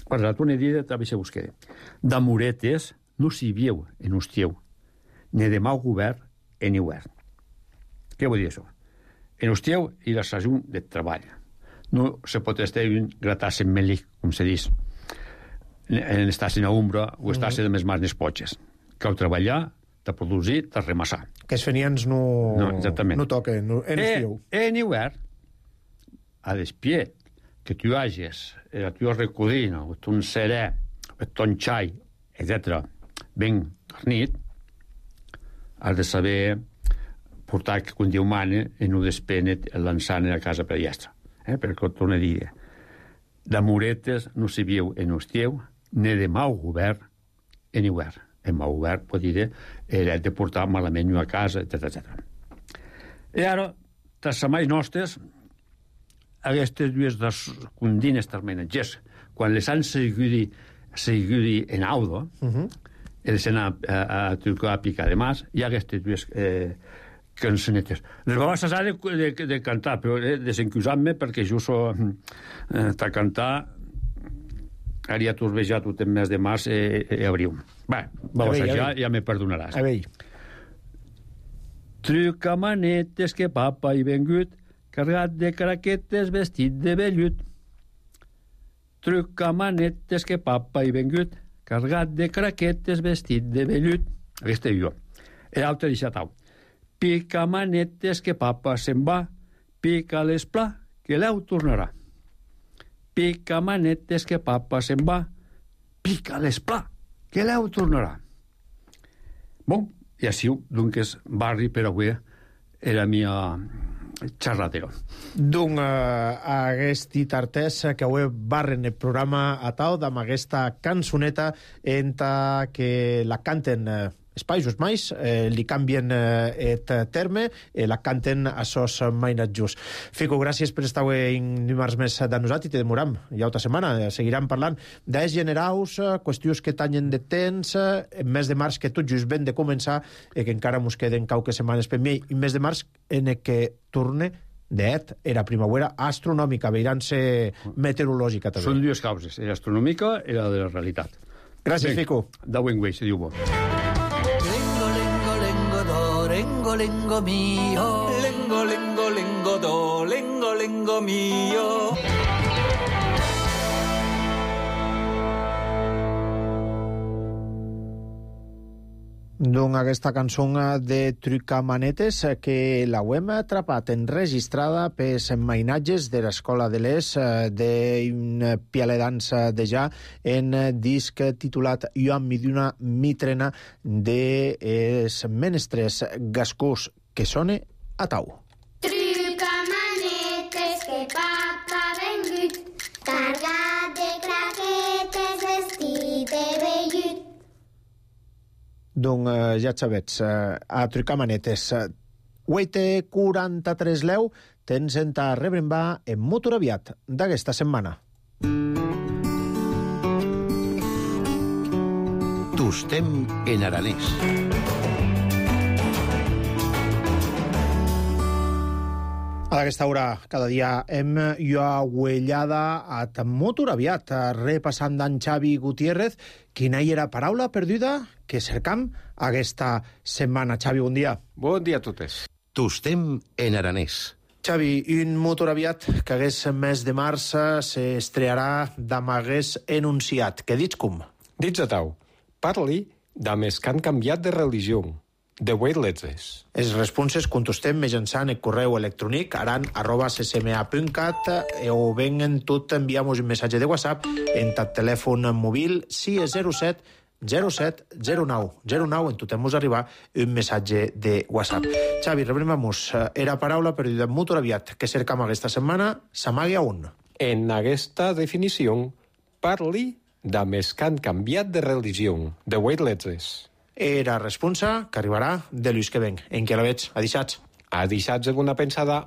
Parlat una dia també se busqué. D'amoretes no s'hi viu en hostieu, ni de mau govern en hivern. Què vull dir això? En hostieu i la sajun de treball. No se pot estar gratar-se en melic, com se diu. En estar-se a ombra o estar-se de més mans les potxes. Cal treballar, de produir, de remassar. Que els fenians no toquen en estiu. En hivern, a despiet, que tu hages la tua recodina, o ton serè, o ton xai, etc., ben garnit, has de saber portar que quan Déu mana en un despenet lançant a la casa per llestra. Perquè ho torno a dir. D'amoretes no s'hi viu en hostieu, ni de mau govern en hivern. En mau govern, pot dir, era de portar malament a casa, etc. I ara, les setmanes nostres, aquestes dues condines termenatgers, quan les han seguit en audo, les han a trucar a picar de mas, hi ha aquestes dues cançonetes. Les vegades s'ha de cantar, però desencusant-me perquè jo soc a cantar ara ja t'ho has vejat tot el mes de març i abril. Bé, ja me perdonaràs. A veure. Truca manetes que papa hi vengut, carregat de craquetes, vestit de vellut. Truca manetes que papa hi vengut, carregat de craquetes, vestit de vellut. Aquesta és jo. I l'altre deixa tau. Pica manetes que papa se'n va, pica l'esplà que l'eu tornarà. Pica manetes que papa se'n va, pica l'esplà que l'eu tornarà. Bon, i així, doncs, barri per avui era la mia xerratero. Doncs aquest tartès que avui barren el programa a tau amb aquesta cançoneta enta que la canten els Països Mais, li canvien el terme, la canten a sos mainat just. Fico, gràcies per estar un dimarts més de nosaltres i te demoram. Ja altra setmana seguiran parlant d'es generaus, qüestions que tanyen de temps, en mes de març que tot just ben de començar i que encara mos queden qualques setmanes per mi, i mes de març en el que torne d'et era primavera astronòmica, veiran-se meteorològica també. Són dues causes, l'astronòmica i la de la realitat. Gràcies, Fico. De buen güey, se diu bo. Lengo, lengo mio. Lengo, lengo, lengo do. Lengo, lengo mio. Doncs aquesta cançó de Trucamanetes que l'hem atrapat enregistrada pels mainatges de l'Escola de l'Es d'un pialedans de ja en disc titulat Joan Miduna Mitrena dels menestres gascós que sone a tau. Trucamanetes que papa vengut, cargat de craquetes, vestit de vellut. Doncs ja et sabets, a Trucamanetes. Uite 43 leu, tens a rebrembar en motor aviat d'aquesta setmana. Tostem en aranès. A aquesta hora, cada dia, hem huellada a motor aviat, repassant d'en Xavi Gutiérrez. Quina hi era paraula perduda que cercam aquesta setmana. Xavi, bon dia. Bon dia a totes. Tostem en aranès. Xavi, un motor aviat que hagués mes de març s'estrearà d'am hagués enunciat. Què dits com? Dits a tau. Parli d'am que han canviat de religió. De Weightlesses. Els responses contestem mitjançant el correu electrònic aran@ccma.cat o ben en tot enviamos un missatge de WhatsApp en el telèfon mòbil 607 07 09 09 en tot hemos arribar un missatge de WhatsApp. Xavi, rebremamos. Era paraula perduda en motor aviat que cercam aquesta setmana s'amagui a on? En aquesta definició parli d'am que han canviat de religió. De Weightlesses. Era responsa que arribarà de l'ús que ven. En què la veig? Adixats. Adixats alguna pensada.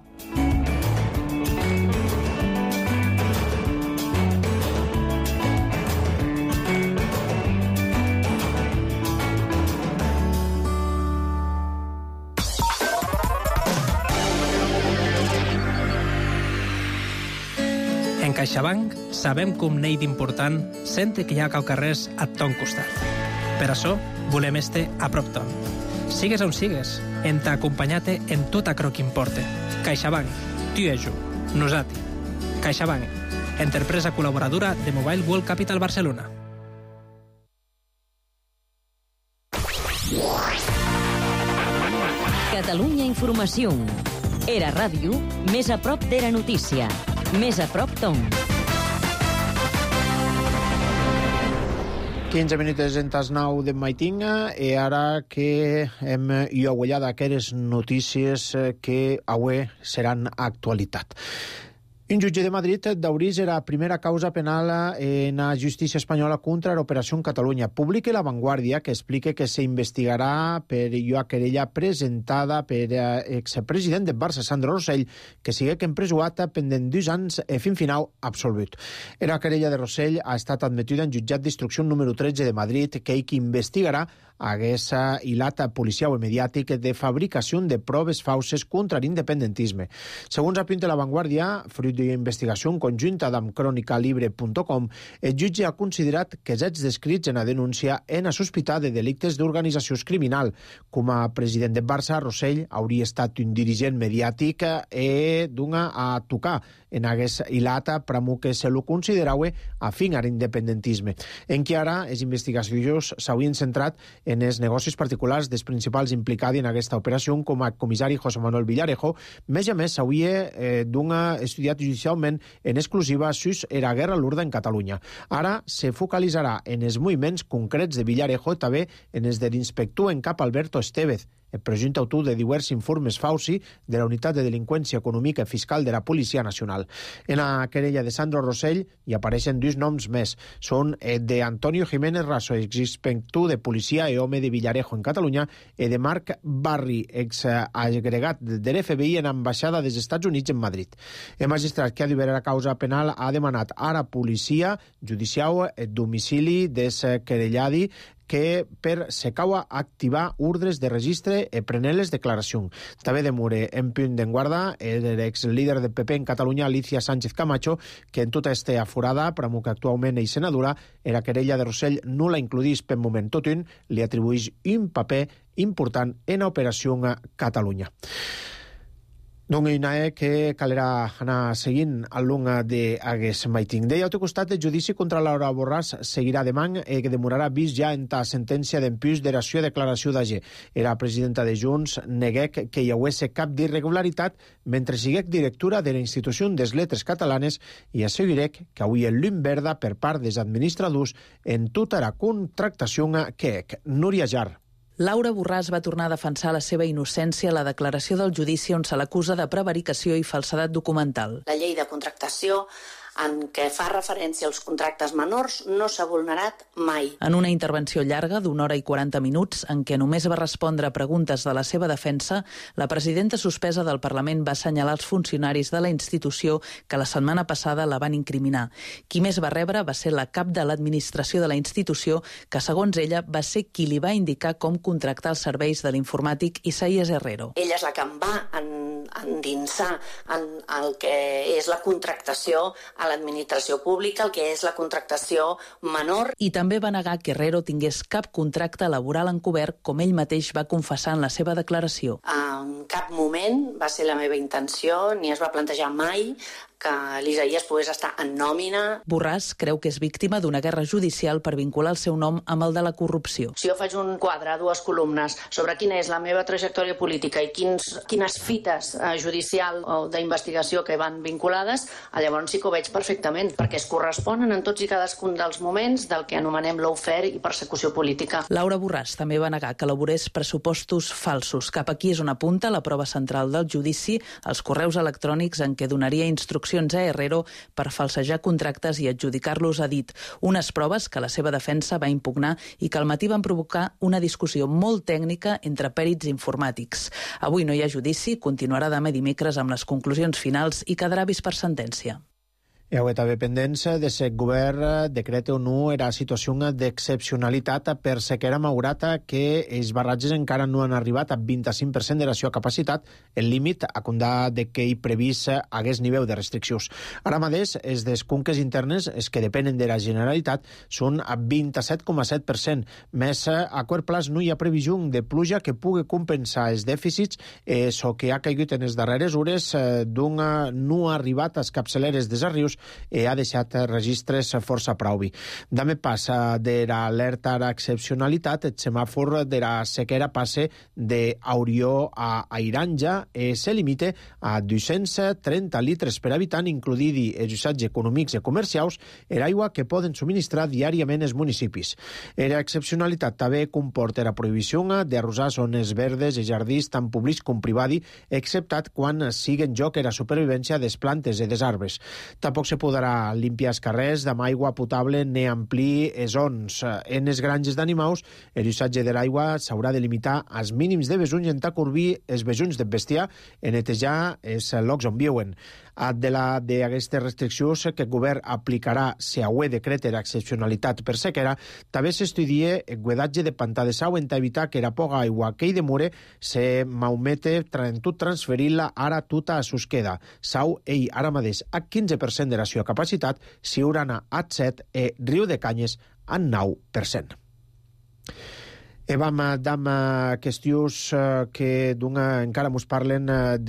En CaixaBank sabem que un nei d'important sente que hi ha cau carrers a ton costat. Per això volem este a prop ton. Sigues on sigues, en t'acompanyar-te en tot aquello que importa. CaixaBank, tu i jo, nosati. CaixaBank, empresa col·laboradora de Mobile World Capital Barcelona. Catalunya Informació. Era ràdio, més a prop d'Era Notícia. Més a prop ton. 15 minuts en tas 9 de maitinga i ara que hem iauellat aquelles notícies que avui seran actualitat. Un jutge de Madrid d'aurís la primera causa penal en la justícia espanyola contra l'Operació Catalunya. Publica La Vanguardia, que explica que s'investigarà per la querella presentada per expresident de Barça, Sandro Rosell, que sigue empresonat pendent 2 anys fin final absolut. La querella de Rosell ha estat admetuda en jutjat d'instrucció número 13 de Madrid, que investigarà hagués hilat policial i mediàtic de fabricació de proves falses contra l'independentisme. Segons apunta La Vanguardia, fruit d'investigació conjunta amb cronicalibre.com, el jutge ha considerat que els hets descrits en la denúncia en a sospitar de delictes d'organització criminal. Com a president de Barça, Rosell hauria estat un dirigent mediàtic i d'una a tocar en hagués hilat pramo que se lo considerava afín a l'independentisme. En què ara les investigacions s'haurien centrat en els negocis particulars dels principals implicats en aquesta operació, com a comissari José Manuel Villarejo. Més a més, s'hauria d'una estudiat judicialment en exclusiva sus la guerra lurda en Catalunya. Ara se focalitzarà en els moviments concrets de Villarejo i també en els de l'inspector en cap Alberto Estevez, el presumpte autor de diversos informes falsi de la Unitat de Delinqüència Econòmica i Fiscal de la Policia Nacional. En la querella de Sandro Rosell hi apareixen 2 noms més. Són de Antonio Jiménez Raso, exinspector de policia i home de Villarejo en Catalunya, i de Marc Barri, exagregat de l'FBI en ambaixada dels Estats Units en Madrid. El magistrat que ha d'obrir la causa penal ha demanat ara policia judicial domicili des querelladi que per s'acaba activar ordres de registre i prendre les declaracions. També demora en punt d'enguarda l'ex-líder del PP en Catalunya, Alicia Sánchez Camacho, que en tota esta aforada, per que actualment és senadora, la querella de Rosell no la includís per moment tot un, li atribueix un paper important en l'operació Catalunya. Donc, que calerà anar seguint al long d'aquest meeting. Deia, al costat, el judici contra Laura Borràs seguirà demà que demorarà vist ja en ta sentència d'empús de la seva declaració d'AG. Era presidenta de Junts, neguec que hi hagués cap d'irregularitat mentre siguec directora de la Institució des Lletres Catalanes i assegurec que avui el llum verda per part dels administradors en tota la contractació que Núria Jar. Laura Borràs va tornar a defensar la seva innocència a la declaració del judici on se l'acusa de prevaricació i falsedat documental. La llei de contractació en què fa referència als contractes menors no s'ha vulnerat mai. En una intervenció llarga d'1 hora i 40 minuts, en què només va respondre a preguntes de la seva defensa, la presidenta suspesa del Parlament va assenyalar els funcionaris de la institució que la setmana passada la van incriminar. Qui més va rebre va ser la cap de l'administració de la institució, que segons ella va ser qui li va indicar com contractar els serveis de l'informàtic Isaías Herrero. Ella és la que em va endinsar en el que és la contractació a l'administració pública, el que és la contractació menor. I també va negar que Herrero tingués cap contracte laboral encobert, com ell mateix va confessar en la seva declaració. En cap moment va ser la meva intenció, ni es va plantejar mai que l'Isaías pogués estar en nòmina. Borràs creu que és víctima d'una guerra judicial per vincular el seu nom amb el de la corrupció. Si jo faig un quadre, 2 columnes, sobre quina és la meva trajectòria política i quines fites judicial o d'investigació que van vinculades, llavors sí que ho veig perfectament, perquè es corresponen en tots i cadascun dels moments del que anomenem lawfare i persecució política. Laura Borràs també va negar que elaborés pressupostos falsos. Cap aquí és on apunta la prova central del judici, els correus electrònics en què donaria instruccions a Herrero per falsejar contractes i adjudicar-los a dit. Unes proves que la seva defensa va impugnar i que al matí van provocar una discussió molt tècnica entre pèrits informàtics. Avui no hi ha judici, continuarà demà dimecres amb les conclusions finals i quedarà vist per sentència. I avui també pendents de ser el govern decreta o no era situació d'excepcionalitat per sequera maurata que els barratges encara no han arribat a 25% de la seva capacitat, el límit a comptar de que hi previst hagués nivell de restriccions. Ara mateix, els des conques internes, els que depenen de la Generalitat, són a 27,7%. Més a quart plaç no hi ha previsió de pluja que pugui compensar els dèficits o que ha caigut en les darreres hores d'un no arribat a les capçaleres dels rius ha deixat registres força prou. També passa de l'alerta a l'excepcionalitat, el semàfor de la sequera passa d'Aurió a Airanja i se limita a 230 litres per habitant, includint els usatges econòmics i comercials, l'aigua que poden subministrar diàriament els municipis. La excepcionalitat també comporta la prohibició d'arrosar zones verdes i jardins tant públics com privats, exceptat quan sigui en joc la supervivència des plantes i des arbres. Tampoc se podrà limpiar els carrers amb aigua potable ni amplir zones. En les granges d'animals, l'usatge de l'aigua s'haurà de limitar als mínims de besuns en tacorbir els besuns de bestiar i netejar els llocs on viuen. D'aquestes restriccions que el govern aplicarà si avui decreta l'excepcionalitat per sequera, també s'estudia el guedatge de pantà de sau en evitar que la poca aigua que hi demore se m'aumete tot transferir-la ara tota a Susqueda. Sau, ara mateix a 15% de la seva capacitat, Siurana a 7% i Riu de Canyes a 9%. Vam amb qüestions que encara ens parlen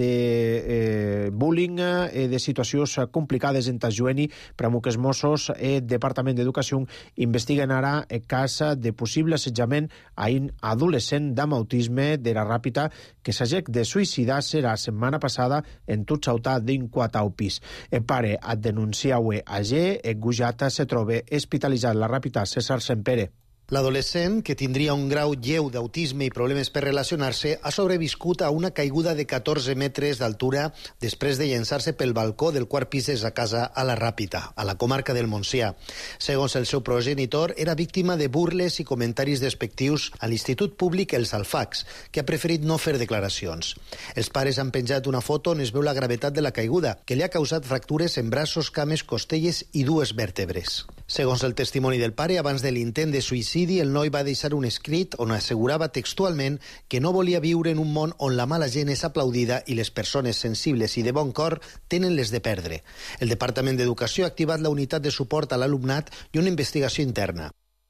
de bullying, de situacions complicades en Tasjueni, per amb que els Mossos i el Departament d'Educació investiguen ara el cas de possible assetjament a un adolescent amb autisme de la Ràpita que s'hagi de suïcidar-se la setmana passada en tot sautar d'un quatau pis. El pare ha denunciat a G, el gujat se troba hospitalitzat a la Ràpita César Sempere. L'adolescent, que tindria un grau lleu d'autisme i problemes per relacionar-se, ha sobreviscut a una caiguda de 14 metres d'altura després de llençar-se pel balcó del quart pis de sa casa a la Ràpita, a la comarca del Montsià. Segons el seu progenitor, era víctima de burles i comentaris despectius a l'Institut Públic Els Alfacs, que ha preferit no fer declaracions. Els pares han penjat una foto on es veu la gravetat de la caiguda, que li ha causat fractures en braços, cames, costelles i 2 vèrtebres. Segons el testimoni del pare, abans de l'intent de suïcidi, el noi va deixar un escrit on assegurava textualment que no volia viure en un món on la mala gent és aplaudida i les persones sensibles i de bon cor tenen les de perdre. El Departament d'Educació ha activat la unitat de suport a l'alumnat i una investigació interna.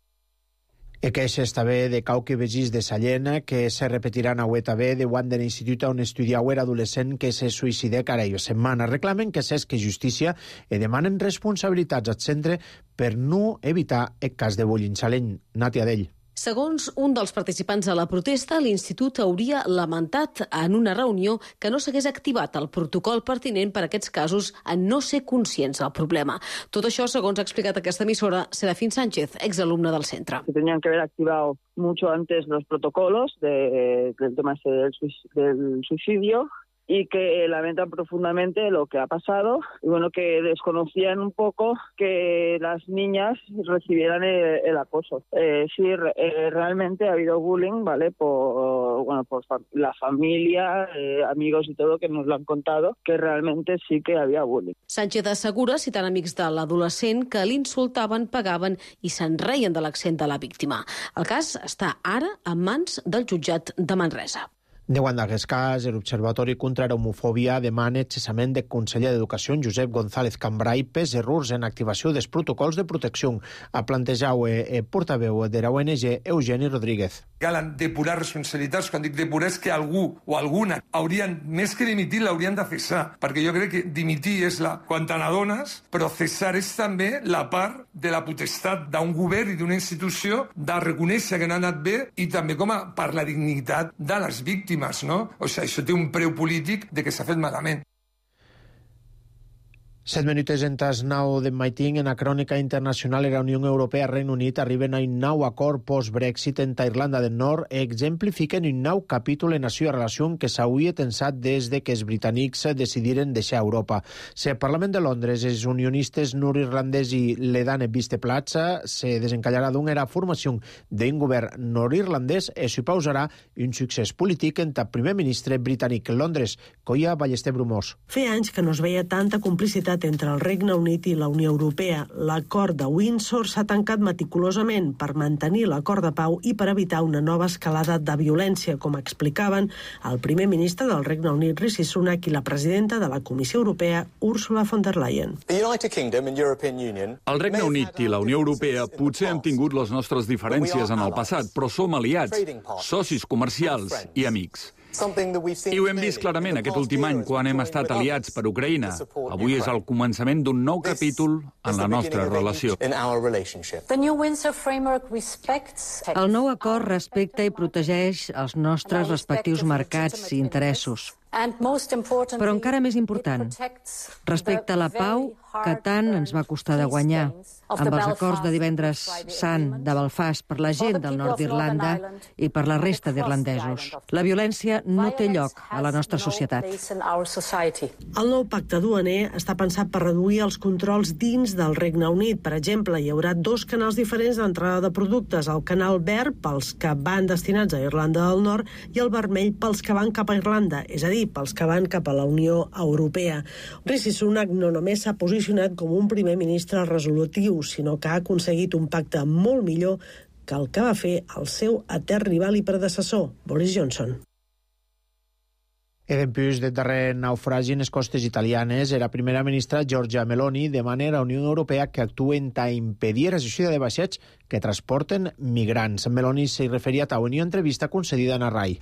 I queixes també de Cauque Begís de Sallent, que se repetiran a també de Wander Institut on estudiau era adolescent que se suïcidé cara i setmana. Reclamen que s'esque justícia i demanen responsabilitats al centre per no evitar el cas de bullying. Saleny, Nàtia Dell. Segons un dels participants de la protesta, l'Institut hauria lamentat en una reunió que no s'hagués activat el protocol pertinent per a aquests casos en no ser conscients del problema. Tot això, segons ha explicat aquesta emissora, Serafín Sánchez, exalumne del centre. Tenían que haber activado mucho antes los protocolos del tema del suicidio, y que lamentan profundamente lo que ha pasado y bueno, que desconocían un poco que las niñas recibieran el acoso. Sí, realmente ha habido bullying, ¿vale? Por la familia, amigos y todo que nos lo han contado, que realmente sí que había bullying. Sánchez assegura, citant amics de l'adolescent, que l'insultaven, pagaven i se'n reien de l'accent de la víctima. El cas està ara en mans del jutjat de Manresa. Davant d'aquest cas, l'Observatori contra l'Homofòbia demana el cessament del conseller d'Educació, Josep González Cambrai, pels errors en activació dels protocols de protecció. Ha plantejat el portaveu de la ONG, Eugeni Rodríguez. Calen depurar responsabilitats. Quan dic depurar és que algú o alguna haurien, més que dimitir, l'haurien de cessar. Perquè jo crec que dimitir és quan te n'adones, però cessar és també la part de la potestat d'un govern i d'una institució de reconèixer que no ha anat bé i també per la dignitat de les víctimes. No? O sigui, això té un preu polític de que s'ha fet malament. 7 minuts en tas 9 de Maiting, en la crònica internacional de la Unió Europea i Regne Unit arriben a un nou acord post-Brexit en Irlanda del Nord i exemplifiquen un nou capítol en la seva relació que s'hauria tensat des de que els britànics decidiren deixar Europa. El Parlament de Londres, els unionistes nord-irlandès i l'Edane Visteplatza se desencallarà d'una formació d'un govern nord-irlandès i suposarà un succés polític entre el primer ministre britànic. Londres, Coia Ballester Brumós. Feia anys que no es veia tanta complicitat estabilitat entre el Regne Unit i la Unió Europea. L'acord de Windsor s'ha tancat meticulosament per mantenir l'acord de pau i per evitar una nova escalada de violència, com explicaven el primer ministre del Regne Unit, Rishi Sunak, i la presidenta de la Comissió Europea, Ursula von der Leyen. El Regne Unit i la Unió Europea potser hem tingut les nostres diferències en el passat, però som aliats, socis comercials i amics. I ho hem vist clarament aquest últim any quan hem estat aliats per Ucraïna. Avui és el començament d'un nou capítol en la nostra relació. El nou acord respecta i protegeix els nostres respectius mercats i interessos. Però encara més important, respecte a la pau que tant ens va costar de guanyar, amb els acords de divendres sant de Belfast per la gent del nord d'Irlanda i per la resta d'irlandesos. La violència no té lloc a la nostra societat. El nou pacte duaner està pensat per reduir els controls dins del Regne Unit. Per exemple, hi haurà 2 canals diferents d'entrada de productes, el canal verd pels que van destinats a Irlanda del Nord i el vermell pels que van cap a Irlanda, és a dir, pels que van cap a la Unió Europea. Rishi Sunak no només s'ha posicionat com un primer ministre resolutiu, sinó que ha aconseguit un pacte molt millor que el que va fer el seu etern rival i predecessor, Boris Johnson. E dempús del darrer naufragi en les costes italianes, la primera ministra Giorgia Meloni demana a la Unió Europea que actuen a impedir la sortida de vaixells que transporten migrants. Meloni s'hi referia a una entrevista concedida a RAI.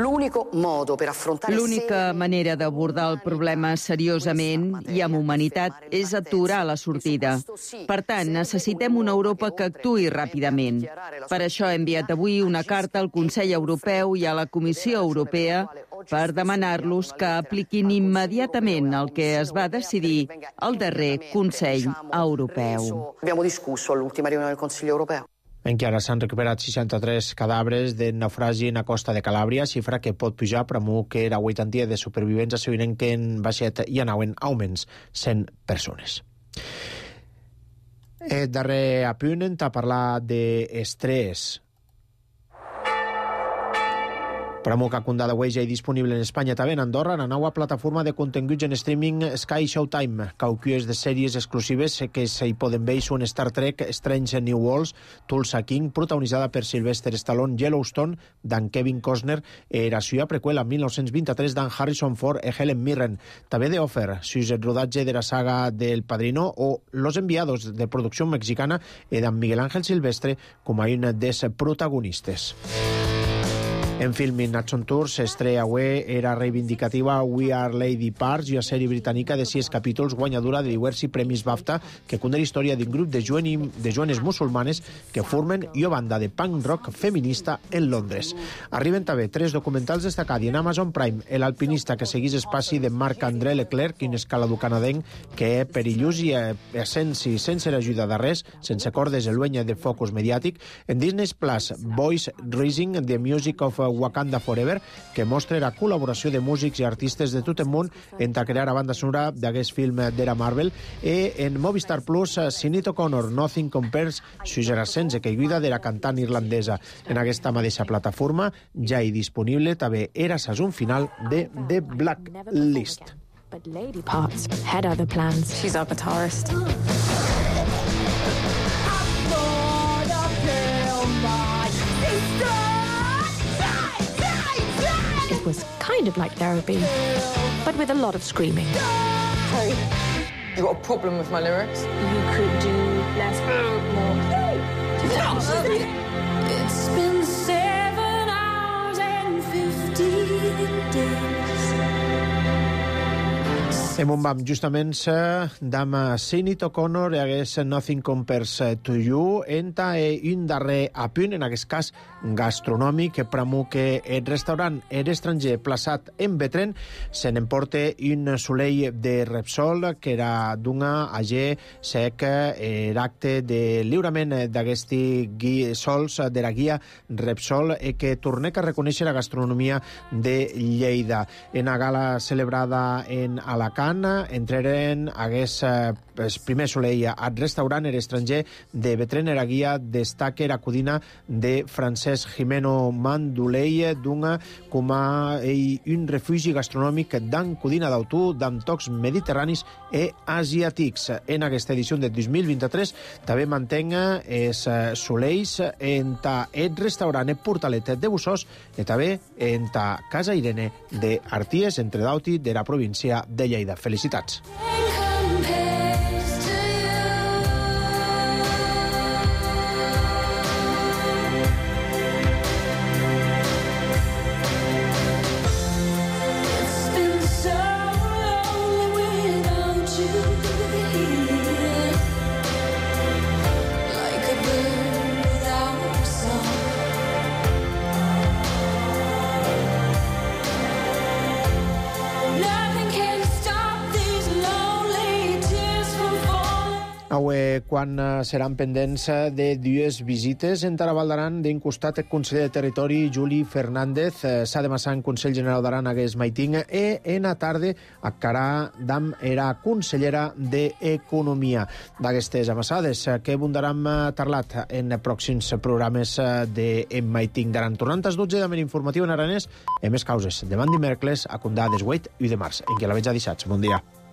L'única manera d'abordar el problema seriosament i amb humanitat és aturar la sortida. Per tant, necessitem una Europa que actuï ràpidament. Per això he enviat avui una carta al Consell Europeu i a la Comissió Europea per demanar-los que apliquin immediatament el que es va decidir al darrer Consell Europeu. Encara s'han recuperat 63 cadàvers de naufragi en la costa de Calàbria, xifra que pot pujar per amunt que la vuitantia de supervivents asseguren que en vaixet hi anaven augments 100 persones. Darrer apunt a parlar d'estrès. Per amunt que Condada Way ja hi disponible en Espanya també en Andorra, la nova plataforma de continguts en streaming Sky Showtime, cauquies de sèries exclusives que s'hi poden veure són Star Trek, Strange New Worlds, Tulsa King, protagonitzada per Sylvester Stallone, Yellowstone, d'en Kevin Costner, Eració, preqüela 1923 d'en Harrison Ford i Helen Mirren, també The Offer, el rodatge de la saga del Padrino, o Los Enviados, de producció mexicana, d'en Miguel Ángel Silvestre com a un dels protagonistes. En Filming Action Tour s'estrena avui era reivindicativa We Are Lady Parts, una sèrie britànica de 6 capítols guanyadora de diversos premis BAFTA que conta la història d'un grup de jovenes musulmanes que formen una banda de punk rock feminista en Londres. Arriben també 3 documentals destacats en Amazon Prime: l'alpinista que seguís espaci de Marc-André Leclerc, un escalador canadenc que és perillós i ascensi sense l'ajuda de res, sense cordes i luenya de focus mediàtic. En Disney Plus, Boys Rising, The Music of Wakanda Forever, que mostra la col·laboració de músics i artistes de tot el món en crear la banda sonora d'aquest film d'era Marvel. I en Movistar Plus, Sinead O'Connor, Nothing Compares, l'ascenso caiguda de la cantant irlandesa. En aquesta mateixa plataforma ja hi disponible també era sessió final de The Blacklist. But Lady Parts had other plans. She's our guitarist. It was kind of like therapy, but with a lot of screaming. Hey, you got a problem with my lyrics? You could do less, more. It's been 7 hours and 15 days. Hem on vam justament d'am Sinead O'Connor i hagués Nothing Compares to You enta un darrer apunt, en aquest cas gastronòmic, per amunt que el restaurant Er Estranger plaçat en Betren se n'emporta un soleil de Repsol que era d'una agé sec l'acte de lliurament d'aquests sols de la guia Repsol que tornec a reconèixer la gastronomia de Lleida. En la gala celebrada en Alacant entraren hagués primer soleil al restaurant er estranger de Betren era guia destaca la codina de Francesc Jimeno Mandulei d'una com a un refugi gastronòmic d'an codina d'autor d'amb tocs mediterranis e asiàtics. En aquesta edició de 2023 també mantenga els soleils en el restaurant Portalet de Bussós i també en Casa Irene d'Arties, entre d'Auti, de la província de Lleida. Felicitats! Quan seran pendents de dues visites en Taraval d'Aran d'incostat el conseller de Territori Juli Fernández s'ha de massar en Consell General d'Aran hagués maiting e en a tarde acarà dam era consellera d'Economia. D'aquestes amassades que bundaram tarlat en pròxims programes de maiting d'Aran. Tornant als 12 d'Amer Informatiu en aranès, en més causes. Demà dimecres a condar des 8 i de març, en què la veig a dissats. Bon dia.